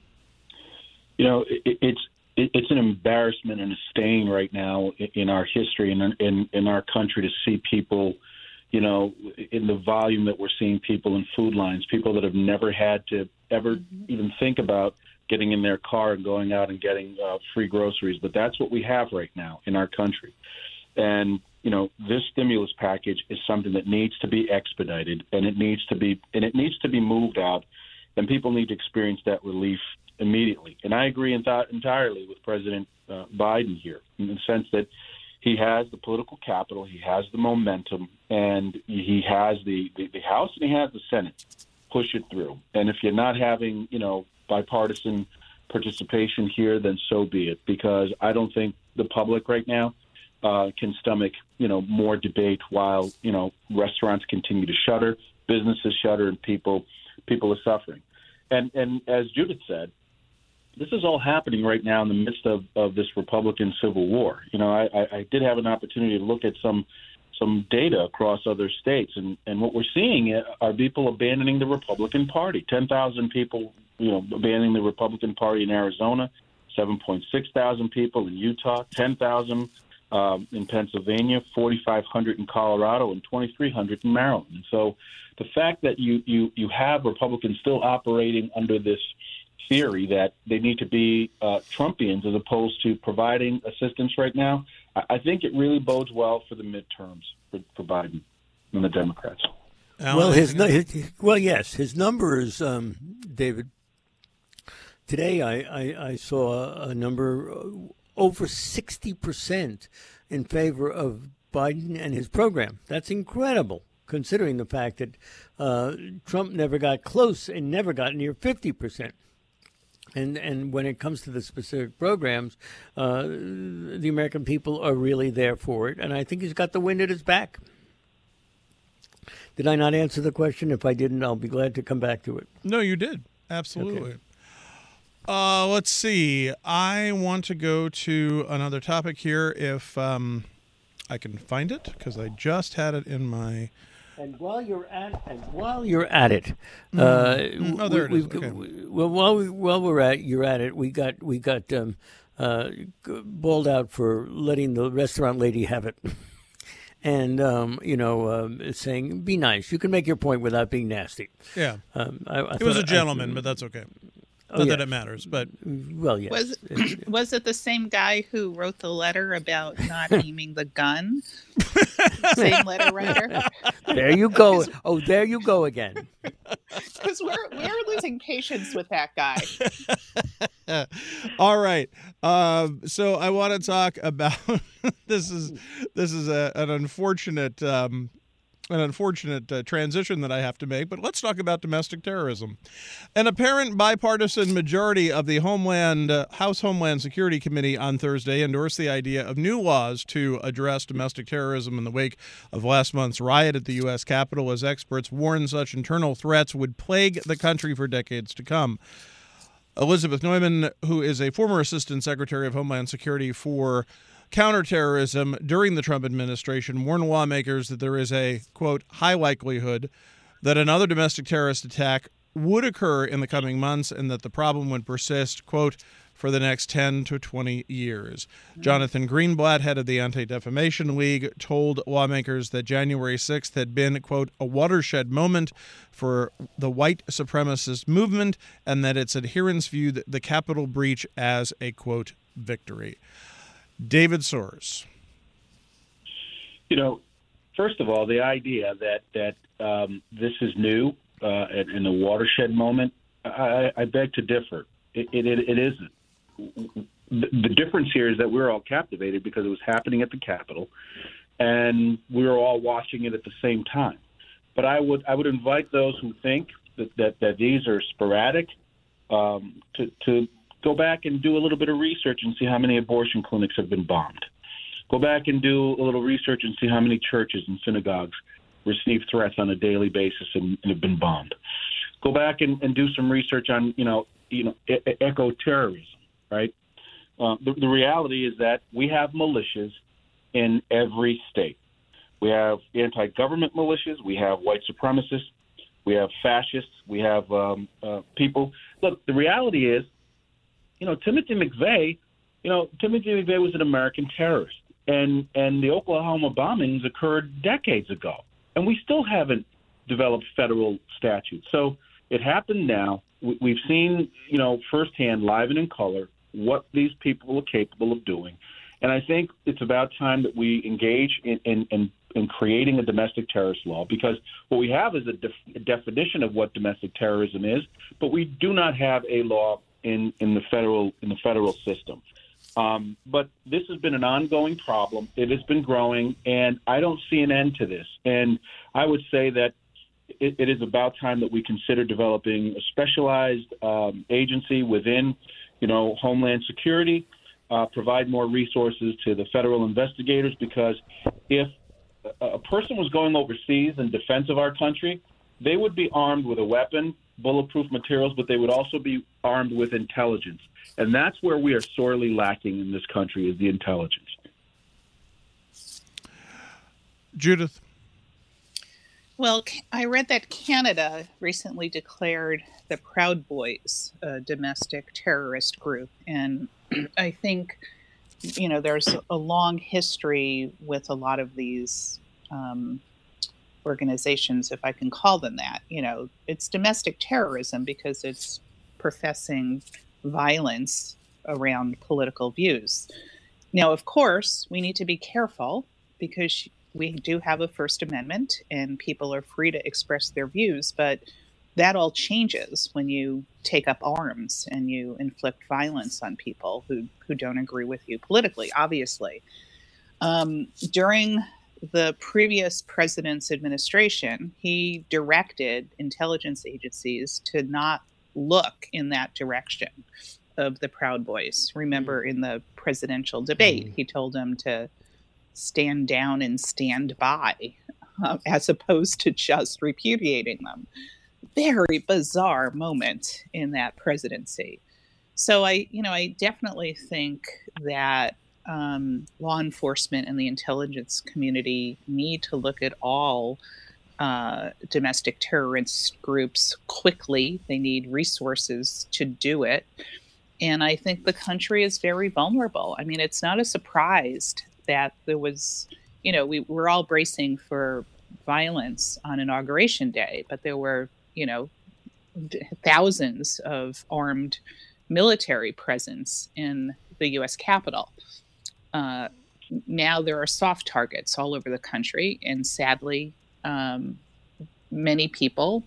You know, it's an embarrassment and a stain right now in our history and in our country to see people, you know, in the volume that we're seeing people in food lines, people that have never had to ever even think about getting in their car and going out and getting free groceries. But that's what we have right now in our country. And, you know, this stimulus package is something that needs to be expedited, and it needs to be moved out, and people need to experience that relief immediately. And I agree entirely with President Biden here in the sense that he has the political capital, he has the momentum, and he has the House and he has the Senate. Push it through. And if you're not having, you know, bipartisan participation here, then so be it, because I don't think the public right now can stomach, you know, more debate while, you know, restaurants continue to shutter, businesses shutter, and people are suffering. And as Judith said, this is all happening right now in the midst of this Republican civil war. You know, I did have an opportunity to look at some data across other states, and what we're seeing are people abandoning the Republican Party. 10,000 people, you know, abandoning the Republican Party in Arizona, 7,600 people in Utah, 10,000 in Pennsylvania, 4,500 in Colorado, and 2,300 in Maryland. And so the fact that you have Republicans still operating under this theory that they need to be Trumpians as opposed to providing assistance right now, I think it really bodes well for the midterms for Biden and the Democrats. Well, yes, his numbers, David. Today I saw a number over 60% in favor of Biden and his program. That's incredible, considering the fact that Trump never got close and never got near 50%. And when it comes to the specific programs, the American people are really there for it. And I think he's got the wind at his back. Did I not answer the question? If I didn't, I'll be glad to come back to it. No, you did. Absolutely. Okay. Let's see. I want to go to another topic here if I can find it, because I just had it in my... And while you're at it, there it is. Okay. Well, while you're at it, we got bawled out for letting the restaurant lady have it, and saying, "Be nice. You can make your point without being nasty." Yeah, it was a gentleman, but that's okay. Not that it matters, but well, yes. Was it the same guy who wrote the letter about not aiming the gun? Same letter writer. There you go. Oh, there you go again. Because we're losing patience with that guy. All right. So I want to talk about this is an unfortunate. An unfortunate transition that I have to make, but let's talk about domestic terrorism. An apparent bipartisan majority of the House Homeland Security Committee on Thursday endorsed the idea of new laws to address domestic terrorism in the wake of last month's riot at the U.S. Capitol, as experts warn such internal threats would plague the country for decades to come. Elizabeth Neumann, who is a former Assistant Secretary of Homeland Security for counterterrorism during the Trump administration, warned lawmakers that there is a, quote, high likelihood that another domestic terrorist attack would occur in the coming months and that the problem would persist, quote, for the next 10 to 20 years. Jonathan Greenblatt, head of the Anti-Defamation League, told lawmakers that January 6th had been, quote, a watershed moment for the white supremacist movement and that its adherents viewed the Capitol breach as a, quote, victory. David Soares. You know, first of all, the idea that this is new in the watershed moment, I beg to differ. It isn't. The difference here is that we were all captivated because it was happening at the Capitol, and we were all watching it at the same time. But I would invite those who think that these are sporadic to go back and do a little bit of research and see how many abortion clinics have been bombed. Go back and do a little research and see how many churches and synagogues receive threats on a daily basis and have been bombed. Go back and do some research on eco-terrorism, right? The reality is that we have militias in every state. We have anti-government militias. We have white supremacists. We have fascists. We have people. Look, the reality is, Timothy McVeigh was an American terrorist, and the Oklahoma bombings occurred decades ago, and we still haven't developed federal statutes. So it happened now. We've seen, firsthand, live and in color, what these people are capable of doing. And I think it's about time that we engage in creating a domestic terrorist law, because what we have is a definition of what domestic terrorism is, but we do not have a law in the federal system. But this has been an ongoing problem. It has been growing, and I don't see an end to this. And I would say that it is about time that we consider developing a specialized agency within Homeland Security, provide more resources to the federal investigators, because if a person was going overseas in defense of our country, they would be armed with a weapon, bulletproof materials, but they would also be armed with intelligence. And that's where we are sorely lacking in this country, is the intelligence. Judith. Well, I read that Canada recently declared the Proud Boys a domestic terrorist group. And I think, there's a long history with a lot of these organizations, if I can call them that. It's domestic terrorism because it's professing violence around political views. Now, of course, we need to be careful because we do have a First Amendment and people are free to express their views, but that all changes when you take up arms and you inflict violence on people who don't agree with you politically, obviously. During the previous president's administration, he directed intelligence agencies to not look in that direction of the Proud Boys. Remember, in the presidential debate, he told them to stand down and stand by, as opposed to just repudiating them. Very bizarre moment in that presidency. So I definitely think that law enforcement and the intelligence community need to look at all domestic terrorist groups quickly. They need resources to do it. And I think the country is very vulnerable. I mean, it's not a surprise that there was, we're all bracing for violence on Inauguration Day, but there were, thousands of armed military presence in the U.S. Capitol. Now there are soft targets all over the country, and sadly, many people,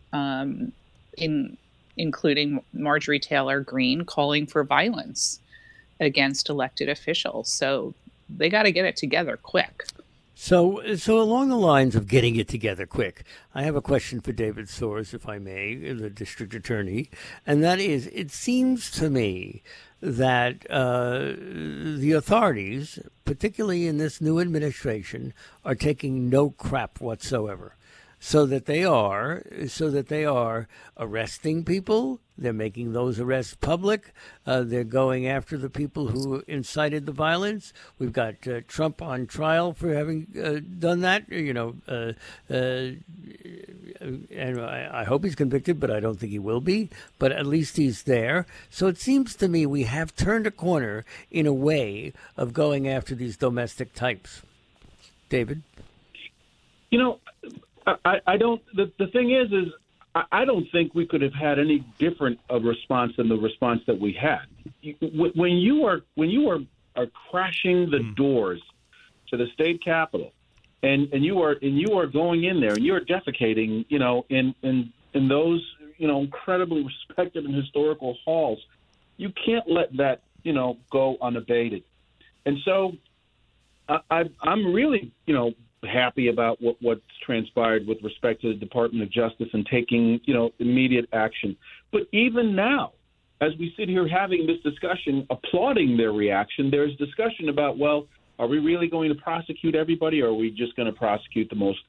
including Marjorie Taylor Greene, calling for violence against elected officials. So they got to get it together quick. So along the lines of getting it together quick, I have a question for David Soares, if I may, the district attorney, and that is, it seems to me that the authorities, particularly in this new administration, are taking no crap whatsoever. So that they are arresting people. They're making those arrests public. They're going after the people who incited the violence. We've got Trump on trial for having done that. And I hope he's convicted, but I don't think he will be. But at least he's there. So it seems to me we have turned a corner in a way of going after these domestic types. David? I don't. The thing is I don't think we could have had any different a response than the response that we had. When you are crashing the doors to the state capitol and you are going in there and you are defecating, in those, incredibly respected and historical halls. You can't let that, go unabated. And so I'm really, happy about what's transpired with respect to the Department of Justice and taking, immediate action. But even now, as we sit here having this discussion, applauding their reaction, there's discussion about, well, are we really going to prosecute everybody, or are we just going to prosecute the most,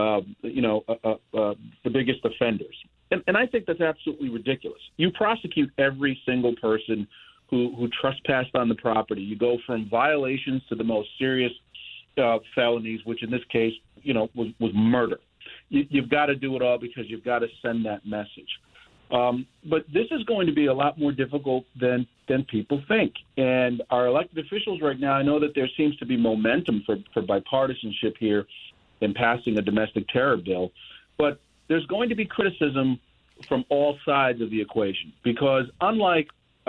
the biggest offenders? And I think that's absolutely ridiculous. You prosecute every single person who trespassed on the property. You go from violations to the most serious felonies, which in this case, was murder. You've got to do it all because you've got to send that message. But this is going to be a lot more difficult than people think. And our elected officials right now, I know that there seems to be momentum for bipartisanship here in passing a domestic terror bill. But there's going to be criticism from all sides of the equation because unlike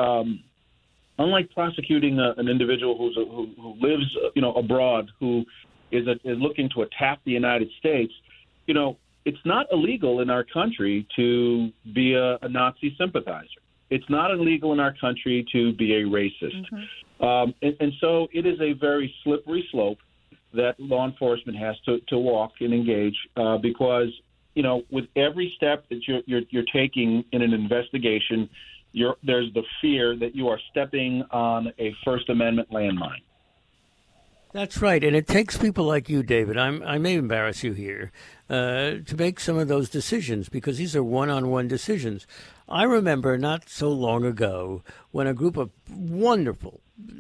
prosecuting an individual who lives, abroad, who is looking to attack the United States, it's not illegal in our country to be a Nazi sympathizer. It's not illegal in our country to be a racist. Mm-hmm. And so it is a very slippery slope that law enforcement has to walk and engage because, with every step that you're taking in an investigation, there's the fear that you are stepping on a First Amendment landmine. That's right, and it takes people like you, David. I may embarrass you here to make some of those decisions because these are one-on-one decisions. I remember not so long ago when a group of wonderful,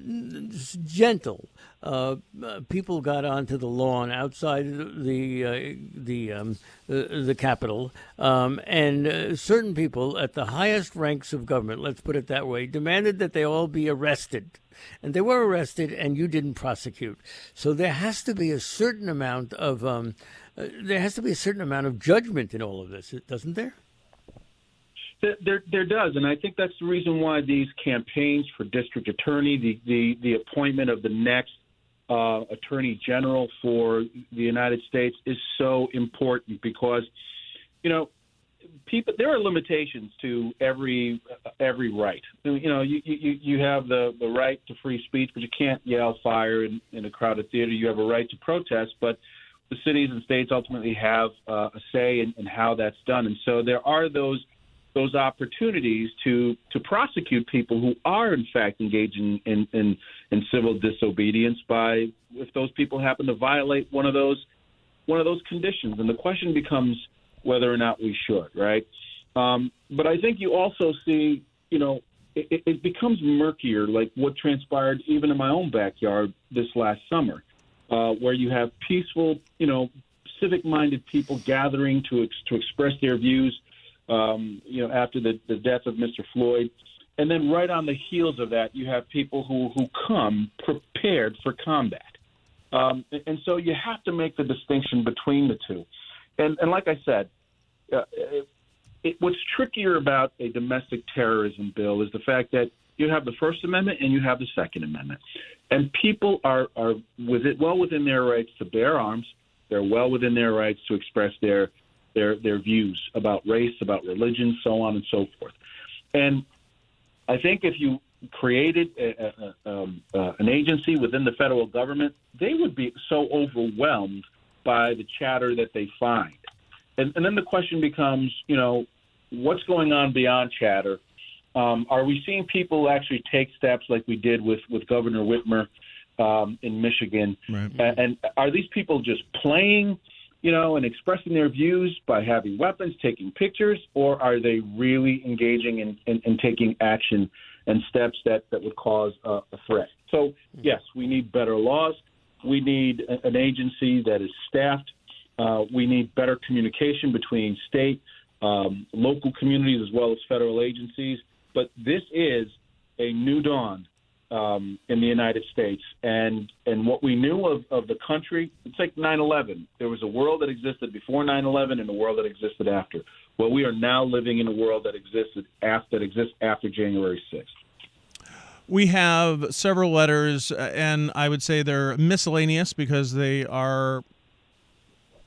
gentle people got onto the lawn outside the Capitol, and certain people at the highest ranks of government, let's put it that way, demanded that they all be arrested. And they were arrested, and you didn't prosecute. So there has to be a certain amount of judgment in all of this, doesn't there? There does, and I think that's the reason why these campaigns for district attorney, the appointment of the next attorney general for the United States is so important because, people, there are limitations to every right. You have the right to free speech, but you can't yell fire in a crowded theater. You have a right to protest, but the cities and states ultimately have a say in how that's done. And so there are those opportunities to prosecute people who are in fact engaging in civil disobedience if those people happen to violate one of those conditions. And the question becomes whether or not we should, right? But I think you also see, it becomes murkier, like what transpired even in my own backyard this last summer, where you have peaceful, civic-minded people gathering to express their views, after the death of Mr. Floyd. And then right on the heels of that, you have people who come prepared for combat. And so you have to make the distinction between the two. And like I said, what's trickier about a domestic terrorism bill is the fact that you have the First Amendment and you have the Second Amendment. And people are well within their rights to bear arms. They're well within their rights to express their views about race, about religion, so on and so forth. And I think if you created an agency within the federal government, they would be so overwhelmed by the chatter that they find. And then the question becomes, what's going on beyond chatter? Are we seeing people actually take steps like we did with Governor Whitmer in Michigan? Right. And are these people just playing, and expressing their views by having weapons, taking pictures, or are they really engaging in taking action and steps that would cause a threat? So, yes, we need better laws. We need an agency that is staffed. We need better communication between state, local communities, as well as federal agencies. But this is a new dawn in the United States. And what we knew of the country, it's like 9/11. There was a world that existed before 9/11 and a world that existed after. Well, we are now living in a world that exists after January 6th. We have several letters, and I would say they're miscellaneous because they are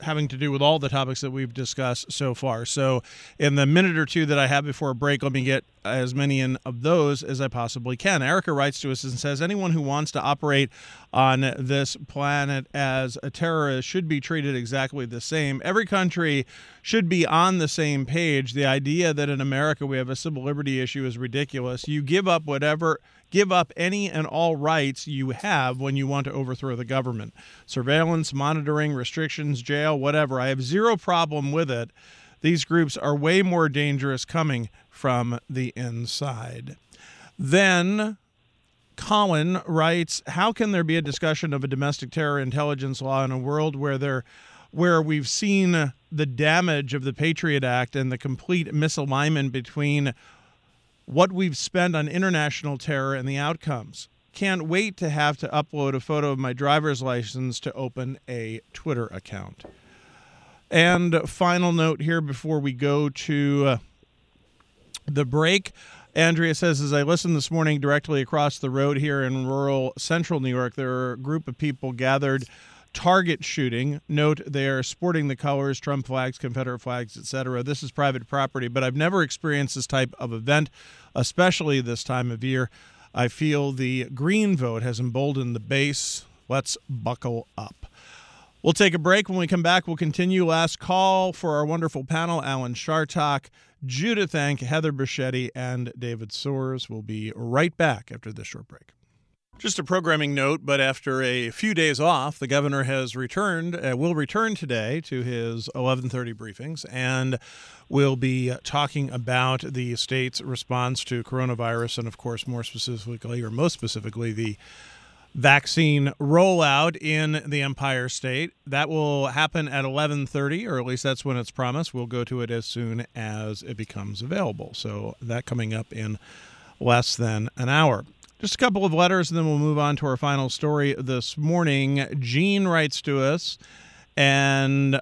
having to do with all the topics that we've discussed so far. So in the minute or two that I have before a break, let me get as many of those as I possibly can. Erica writes to us and says, anyone who wants to operate on this planet as a terrorist should be treated exactly the same. Every country should be on the same page. The idea that in America we have a civil liberty issue is ridiculous. You give up any and all rights you have when you want to overthrow the government. Surveillance, monitoring, restrictions, jail, whatever. I have zero problem with it. These groups are way more dangerous coming from the inside. Then Colin writes, how can there be a discussion of a domestic terror intelligence law in a world where we've seen the damage of the Patriot Act and the complete misalignment between what we've spent on international terror and the outcomes? Can't wait to have to upload a photo of my driver's license to open a Twitter account. And final note here before we go to the break. Andrea says, as I listened this morning directly across the road here in rural central New York, there are a group of people gathered target shooting. Note they are sporting the colors, Trump flags, Confederate flags, etc. This is private property, but I've never experienced this type of event, especially this time of year. I feel the green vote has emboldened the base. Let's buckle up. We'll take a break. When we come back, we'll continue. Last call for our wonderful panel, Alan Chartock, Judith Enck, Heather Bichetti, and David Soares. We'll be right back after this short break. Just a programming note, but after a few days off, the governor has will return today to his 11:30 briefings, and we'll be talking about the state's response to coronavirus and, of course, most specifically, the vaccine rollout in the Empire State. That will happen at 11:30, or at least that's when it's promised. We'll go to it as soon as it becomes available. So that coming up in less than an hour. Just a couple of letters, and then we'll move on to our final story this morning. Gene writes to us, and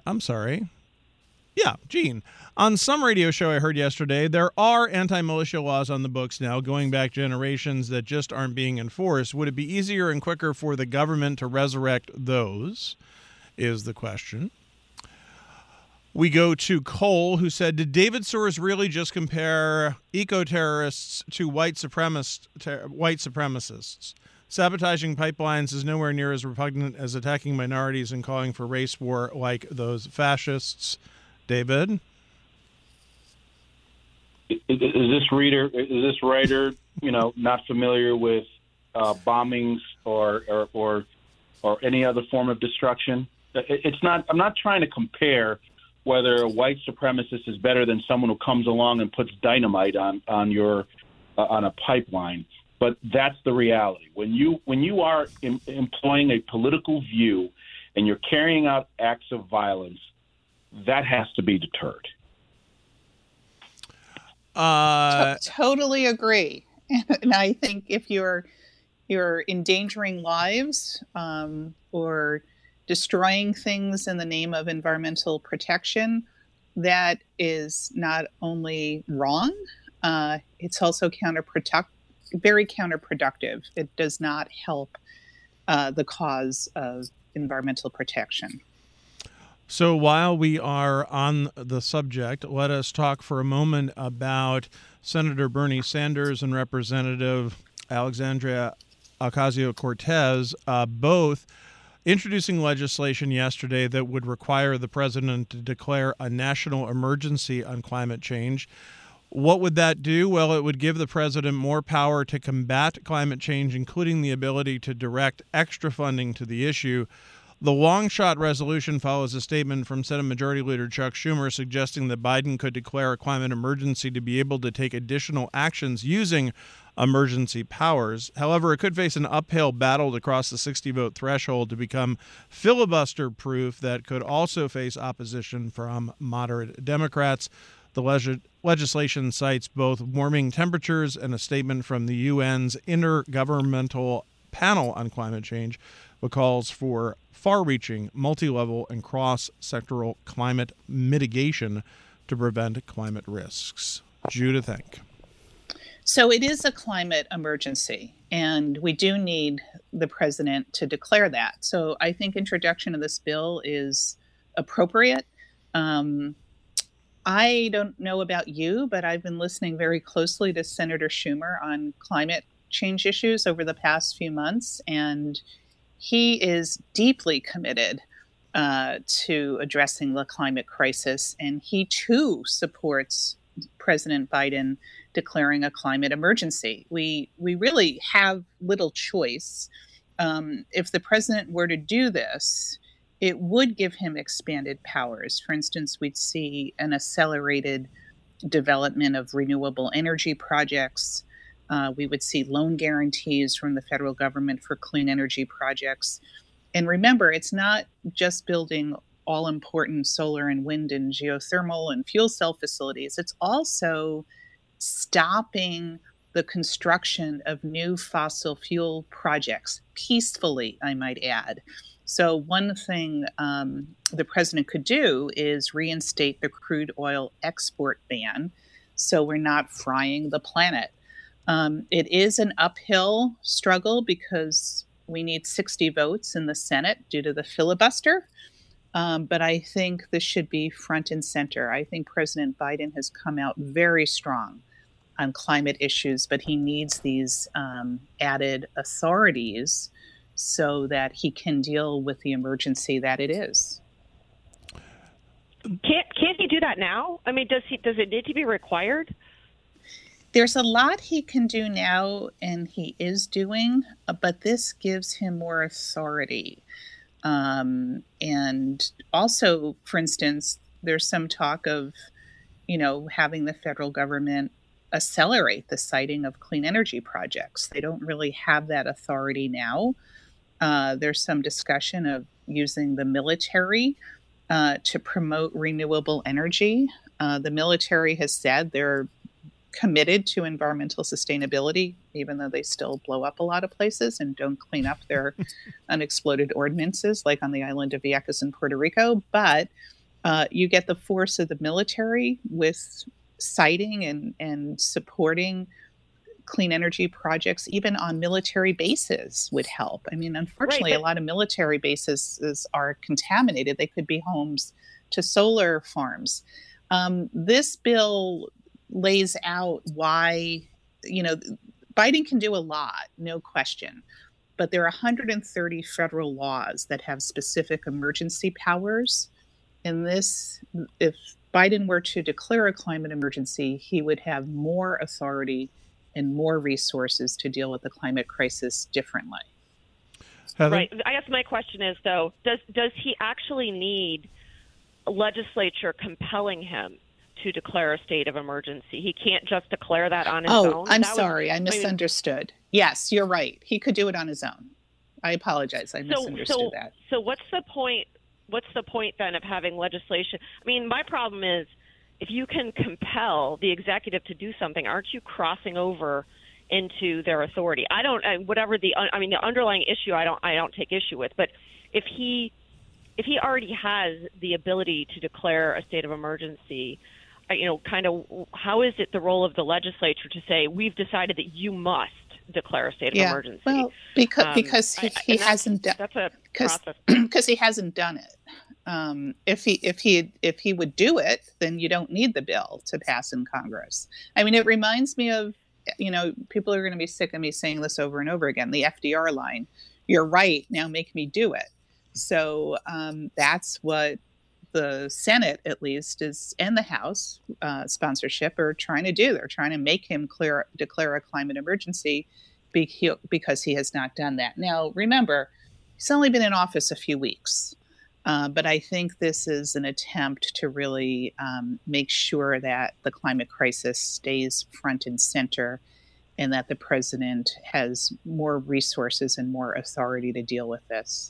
Gene. On some radio show I heard yesterday, there are anti-militia laws on the books now, going back generations, that just aren't being enforced. Would it be easier and quicker for the government to resurrect those, is the question. We go to Cole, who said, did David Soares really just compare eco-terrorists to white supremacists? Sabotaging pipelines is nowhere near as repugnant as attacking minorities and calling for race war like those fascists. David? Is this writer, not familiar with bombings or any other form of destruction? It's not. I'm not trying to compare whether a white supremacist is better than someone who comes along and puts dynamite on a pipeline. But that's the reality. When you are employing a political view and you're carrying out acts of violence, that has to be deterred. Totally agree. And I think if you're endangering lives or destroying things in the name of environmental protection, that is not only wrong, it's also very counterproductive. It does not help the cause of environmental protection. So while we are on the subject, let us talk for a moment about Senator Bernie Sanders and Representative Alexandria Ocasio-Cortez, both introducing legislation yesterday that would require the president to declare a national emergency on climate change. What would that do? Well, it would give the president more power to combat climate change, including the ability to direct extra funding to the issue. The long-shot resolution follows a statement from Senate Majority Leader Chuck Schumer suggesting that Biden could declare a climate emergency to be able to take additional actions using emergency powers. However, it could face an uphill battle to cross the 60-vote threshold to become filibuster-proof that could also face opposition from moderate Democrats. The legislation cites both warming temperatures and a statement from the UN's Intergovernmental Panel on Climate Change, which calls for far-reaching, multi-level, and cross-sectoral climate mitigation to prevent climate risks. Judith Enck. So it is a climate emergency, and we do need the president to declare that. So I think introduction of this bill is appropriate. I don't know about you, but I've been listening very closely to Senator Schumer on climate change issues over the past few months, and he is deeply committed to addressing the climate crisis, and he too supports President Biden declaring a climate emergency. We really have little choice. If the president were to do this, it would give him expanded powers. For instance, we'd see an accelerated development of renewable energy projects. We would see loan guarantees from the federal government for clean energy projects. And remember, it's not just building all important solar and wind and geothermal and fuel cell facilities. It's also stopping the construction of new fossil fuel projects peacefully, I might add. So one thing the president could do is reinstate the crude oil export ban so we're not frying the planet. It is an uphill struggle because we need 60 votes in the Senate due to the filibuster. But I think this should be front and center. I think President Biden has come out very strong on climate issues, but he needs these added authorities so that he can deal with the emergency that it is. Can't he do that now? I mean, does it need to be required? There's a lot he can do now, and he is doing, but this gives him more authority. And also, for instance, there's some talk of, having the federal government accelerate the siting of clean energy projects. They don't really have that authority now. There's some discussion of using the military to promote renewable energy. The military has said they're committed to environmental sustainability, even though they still blow up a lot of places and don't clean up their unexploded ordinances, like on the island of Vieques in Puerto Rico. But you get the force of the military with citing and supporting clean energy projects, even on military bases, would help. I mean, unfortunately, a lot of military bases are contaminated. They could be homes to solar farms. This bill lays out why, Biden can do a lot, no question, but there are 130 federal laws that have specific emergency powers. And this, if Biden were to declare a climate emergency, he would have more authority and more resources to deal with the climate crisis differently. Heather? Right. I guess my question is, though, does he actually need a legislature compelling him to declare a state of emergency? He can't just declare that on his own? Oh, I'm sorry. I misunderstood. Yes, you're right. He could do it on his own. I apologize. I misunderstood that. So what's the point? What's the point then of having legislation? I mean, my problem is, if you can compel the executive to do something, aren't you crossing over into their authority? The underlying issue, I don't take issue with, but if he already has the ability to declare a state of emergency, how is it the role of the legislature to say, we've decided that you must declare a state of emergency? Well, because he hasn't done. That's a process. Because he hasn't done it. If he would do it, then you don't need the bill to pass in Congress. I mean, it reminds me of, people are going to be sick of me saying this over and over again, the FDR line, "You're right, now make me do it." So that's what the Senate, at least, and the House sponsorship are trying to do. They're trying to make him declare a climate emergency because he has not done that. Now, remember, he's only been in office a few weeks. But I think this is an attempt to really make sure that the climate crisis stays front and center and that the president has more resources and more authority to deal with this.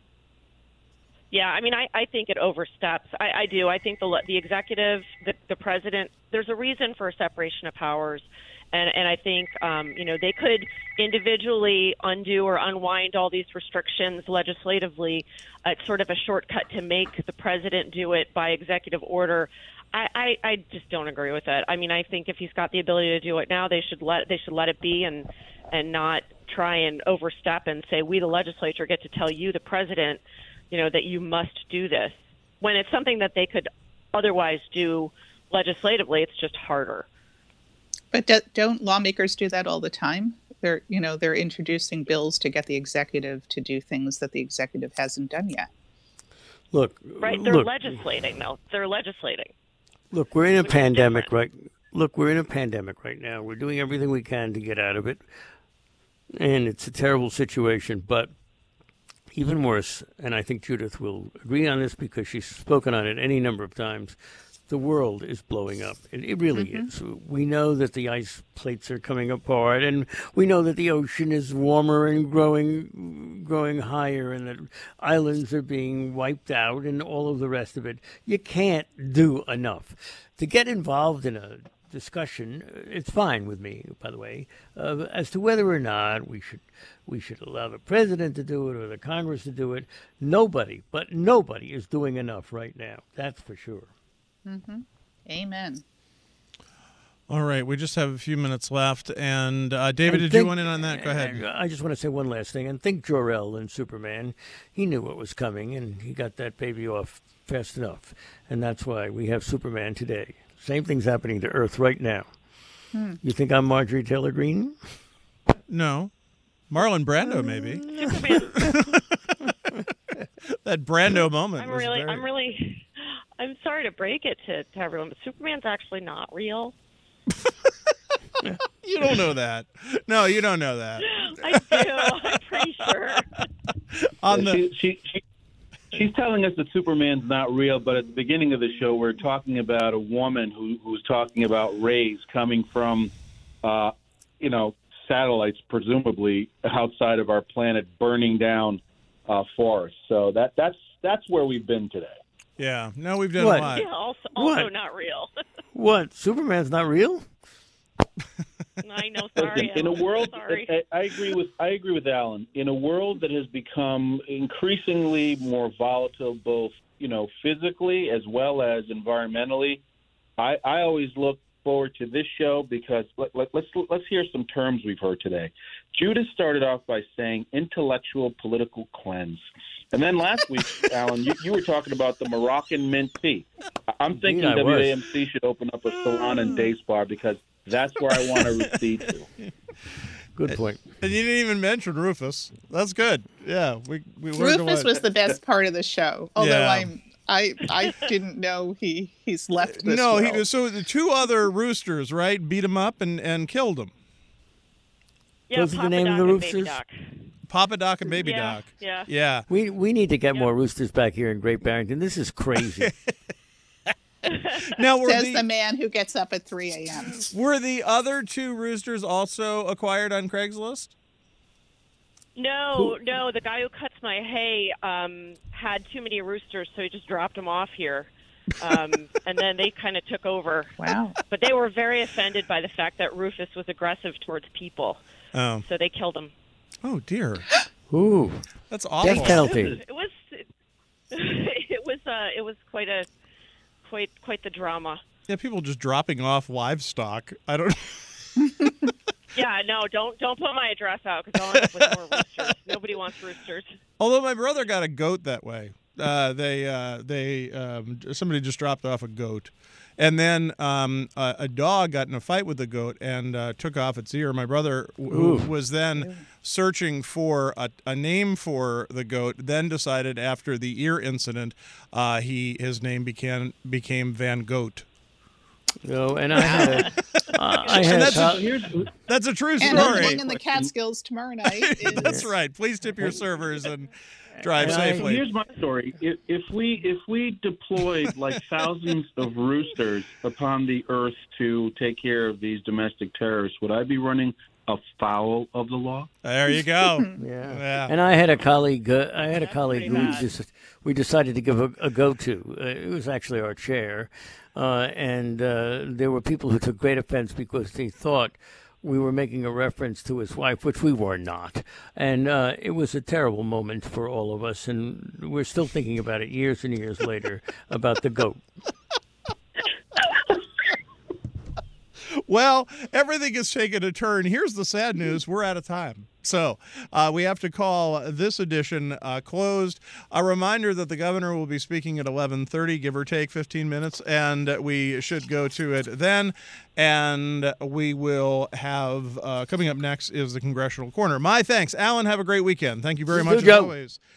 Yeah, I mean, I think it oversteps. I do. I think the executive, the president, there's a reason for a separation of powers. And I think, they could individually undo or unwind all these restrictions legislatively. It's sort of a shortcut to make the president do it by executive order. I just don't agree with it. I mean, I think if he's got the ability to do it now, they should let it be and not try and overstep and say, we, the legislature, get to tell you, the president, that you must do this. when it's something that they could otherwise do legislatively, it's just harder. But don't lawmakers do that all the time? They're introducing bills to get the executive to do things that the executive hasn't done yet. Look, Right? They're legislating, though. They're legislating. Look, we're in a pandemic, right? Look, we're in a pandemic right now. We're doing everything we can to get out of it, and it's a terrible situation. But even worse, and I think Judith will agree on this because she's spoken on it any number of times, the world is blowing up. It really is. We know that the ice plates are coming apart, and we know that the ocean is warmer and growing higher, and that islands are being wiped out, and all of the rest of it. You can't do enough. To get involved in a discussion, it's fine with me, by the way, as to whether or not we should allow the president to do it or the Congress to do it. Nobody is doing enough right now. That's for sure. Mm-hmm. Amen. All right, we just have a few minutes left. And David, did you want in on that? Go ahead. I just want to say one last thing. And think Jor-El in Superman. He knew what was coming, and he got that baby off fast enough. And that's why we have Superman today. Same thing's happening to Earth right now. You think I'm Marjorie Taylor Greene? No. Marlon Brando, maybe. That Brando moment. I'm sorry to break it to everyone, but Superman's actually not real. You don't know that. No, you don't know that. I do. I'm pretty sure. She's telling us that Superman's not real, but at the beginning of the show, we're talking about a woman who's talking about rays coming from, satellites, presumably outside of our planet, burning down forests. So that's where we've been today. Yeah. No, we've done a lot. Yeah, also not real. What? Superman's not real? I know. Sorry. Listen, in a world, sorry. I agree with Alan. In a world that has become increasingly more volatile, both physically as well as environmentally, I always look forward to this show because let's hear some terms we've heard today. Judith started off by saying intellectual political cleanse. And then last week, Alan, you were talking about the Moroccan mint tea. I'm thinking WAMC should open up a salon and day spa because that's where I want to recede to. Good point. And you didn't even mention Rufus. That's good. Yeah, we Rufus was the best part of the show. Although I didn't know he's left this world. So the two other roosters, right, beat him up and killed him. Yeah, Those are the name of the roosters? Papa Doc and Baby Doc. Yeah. We need to get more roosters back here in Great Barrington. This is crazy. Now, says the man who gets up at 3 a.m. Were the other two roosters also acquired on Craigslist? No. The guy who cuts my hay had too many roosters, so he just dropped them off here. And then they kind of took over. Wow. But they were very offended by the fact that Rufus was aggressive towards people. So they killed him. Oh, dear. Ooh. That's awful. Death penalty. It was quite the drama. Yeah, people just dropping off livestock. I don't. Yeah, no, don't put my address out because I'll end up with more roosters. Nobody wants roosters. Although my brother got a goat that way. Somebody just dropped off a goat, and then a dog got in a fight with the goat and took off its ear. My brother was then searching for a name for the goat. Then decided after the ear incident, his name became Van Goat. And I had that's a true story. And I'm going in the Catskills tomorrow night. That's right. Please tip your servers and drive safely. Here's my story. If we deployed like thousands of roosters upon the earth to take care of these domestic terrorists, would I be running afoul of the law? There you go. Yeah. And I had a colleague. We decided to give a go to. It was actually our chair, and there were people who took great offense because they thought we were making a reference to his wife, which we were not. And it was a terrible moment for all of us, and we're still thinking about it years and years later about the goat. Well, everything is taking a turn. Here's the sad news. We're out of time. So we have to call this edition closed. A reminder that the governor will be speaking at 11:30, give or take 15 minutes, and we should go to it then. And we will have, coming up next is the Congressional Corner. My thanks. Alan, have a great weekend. Thank you very much, as always.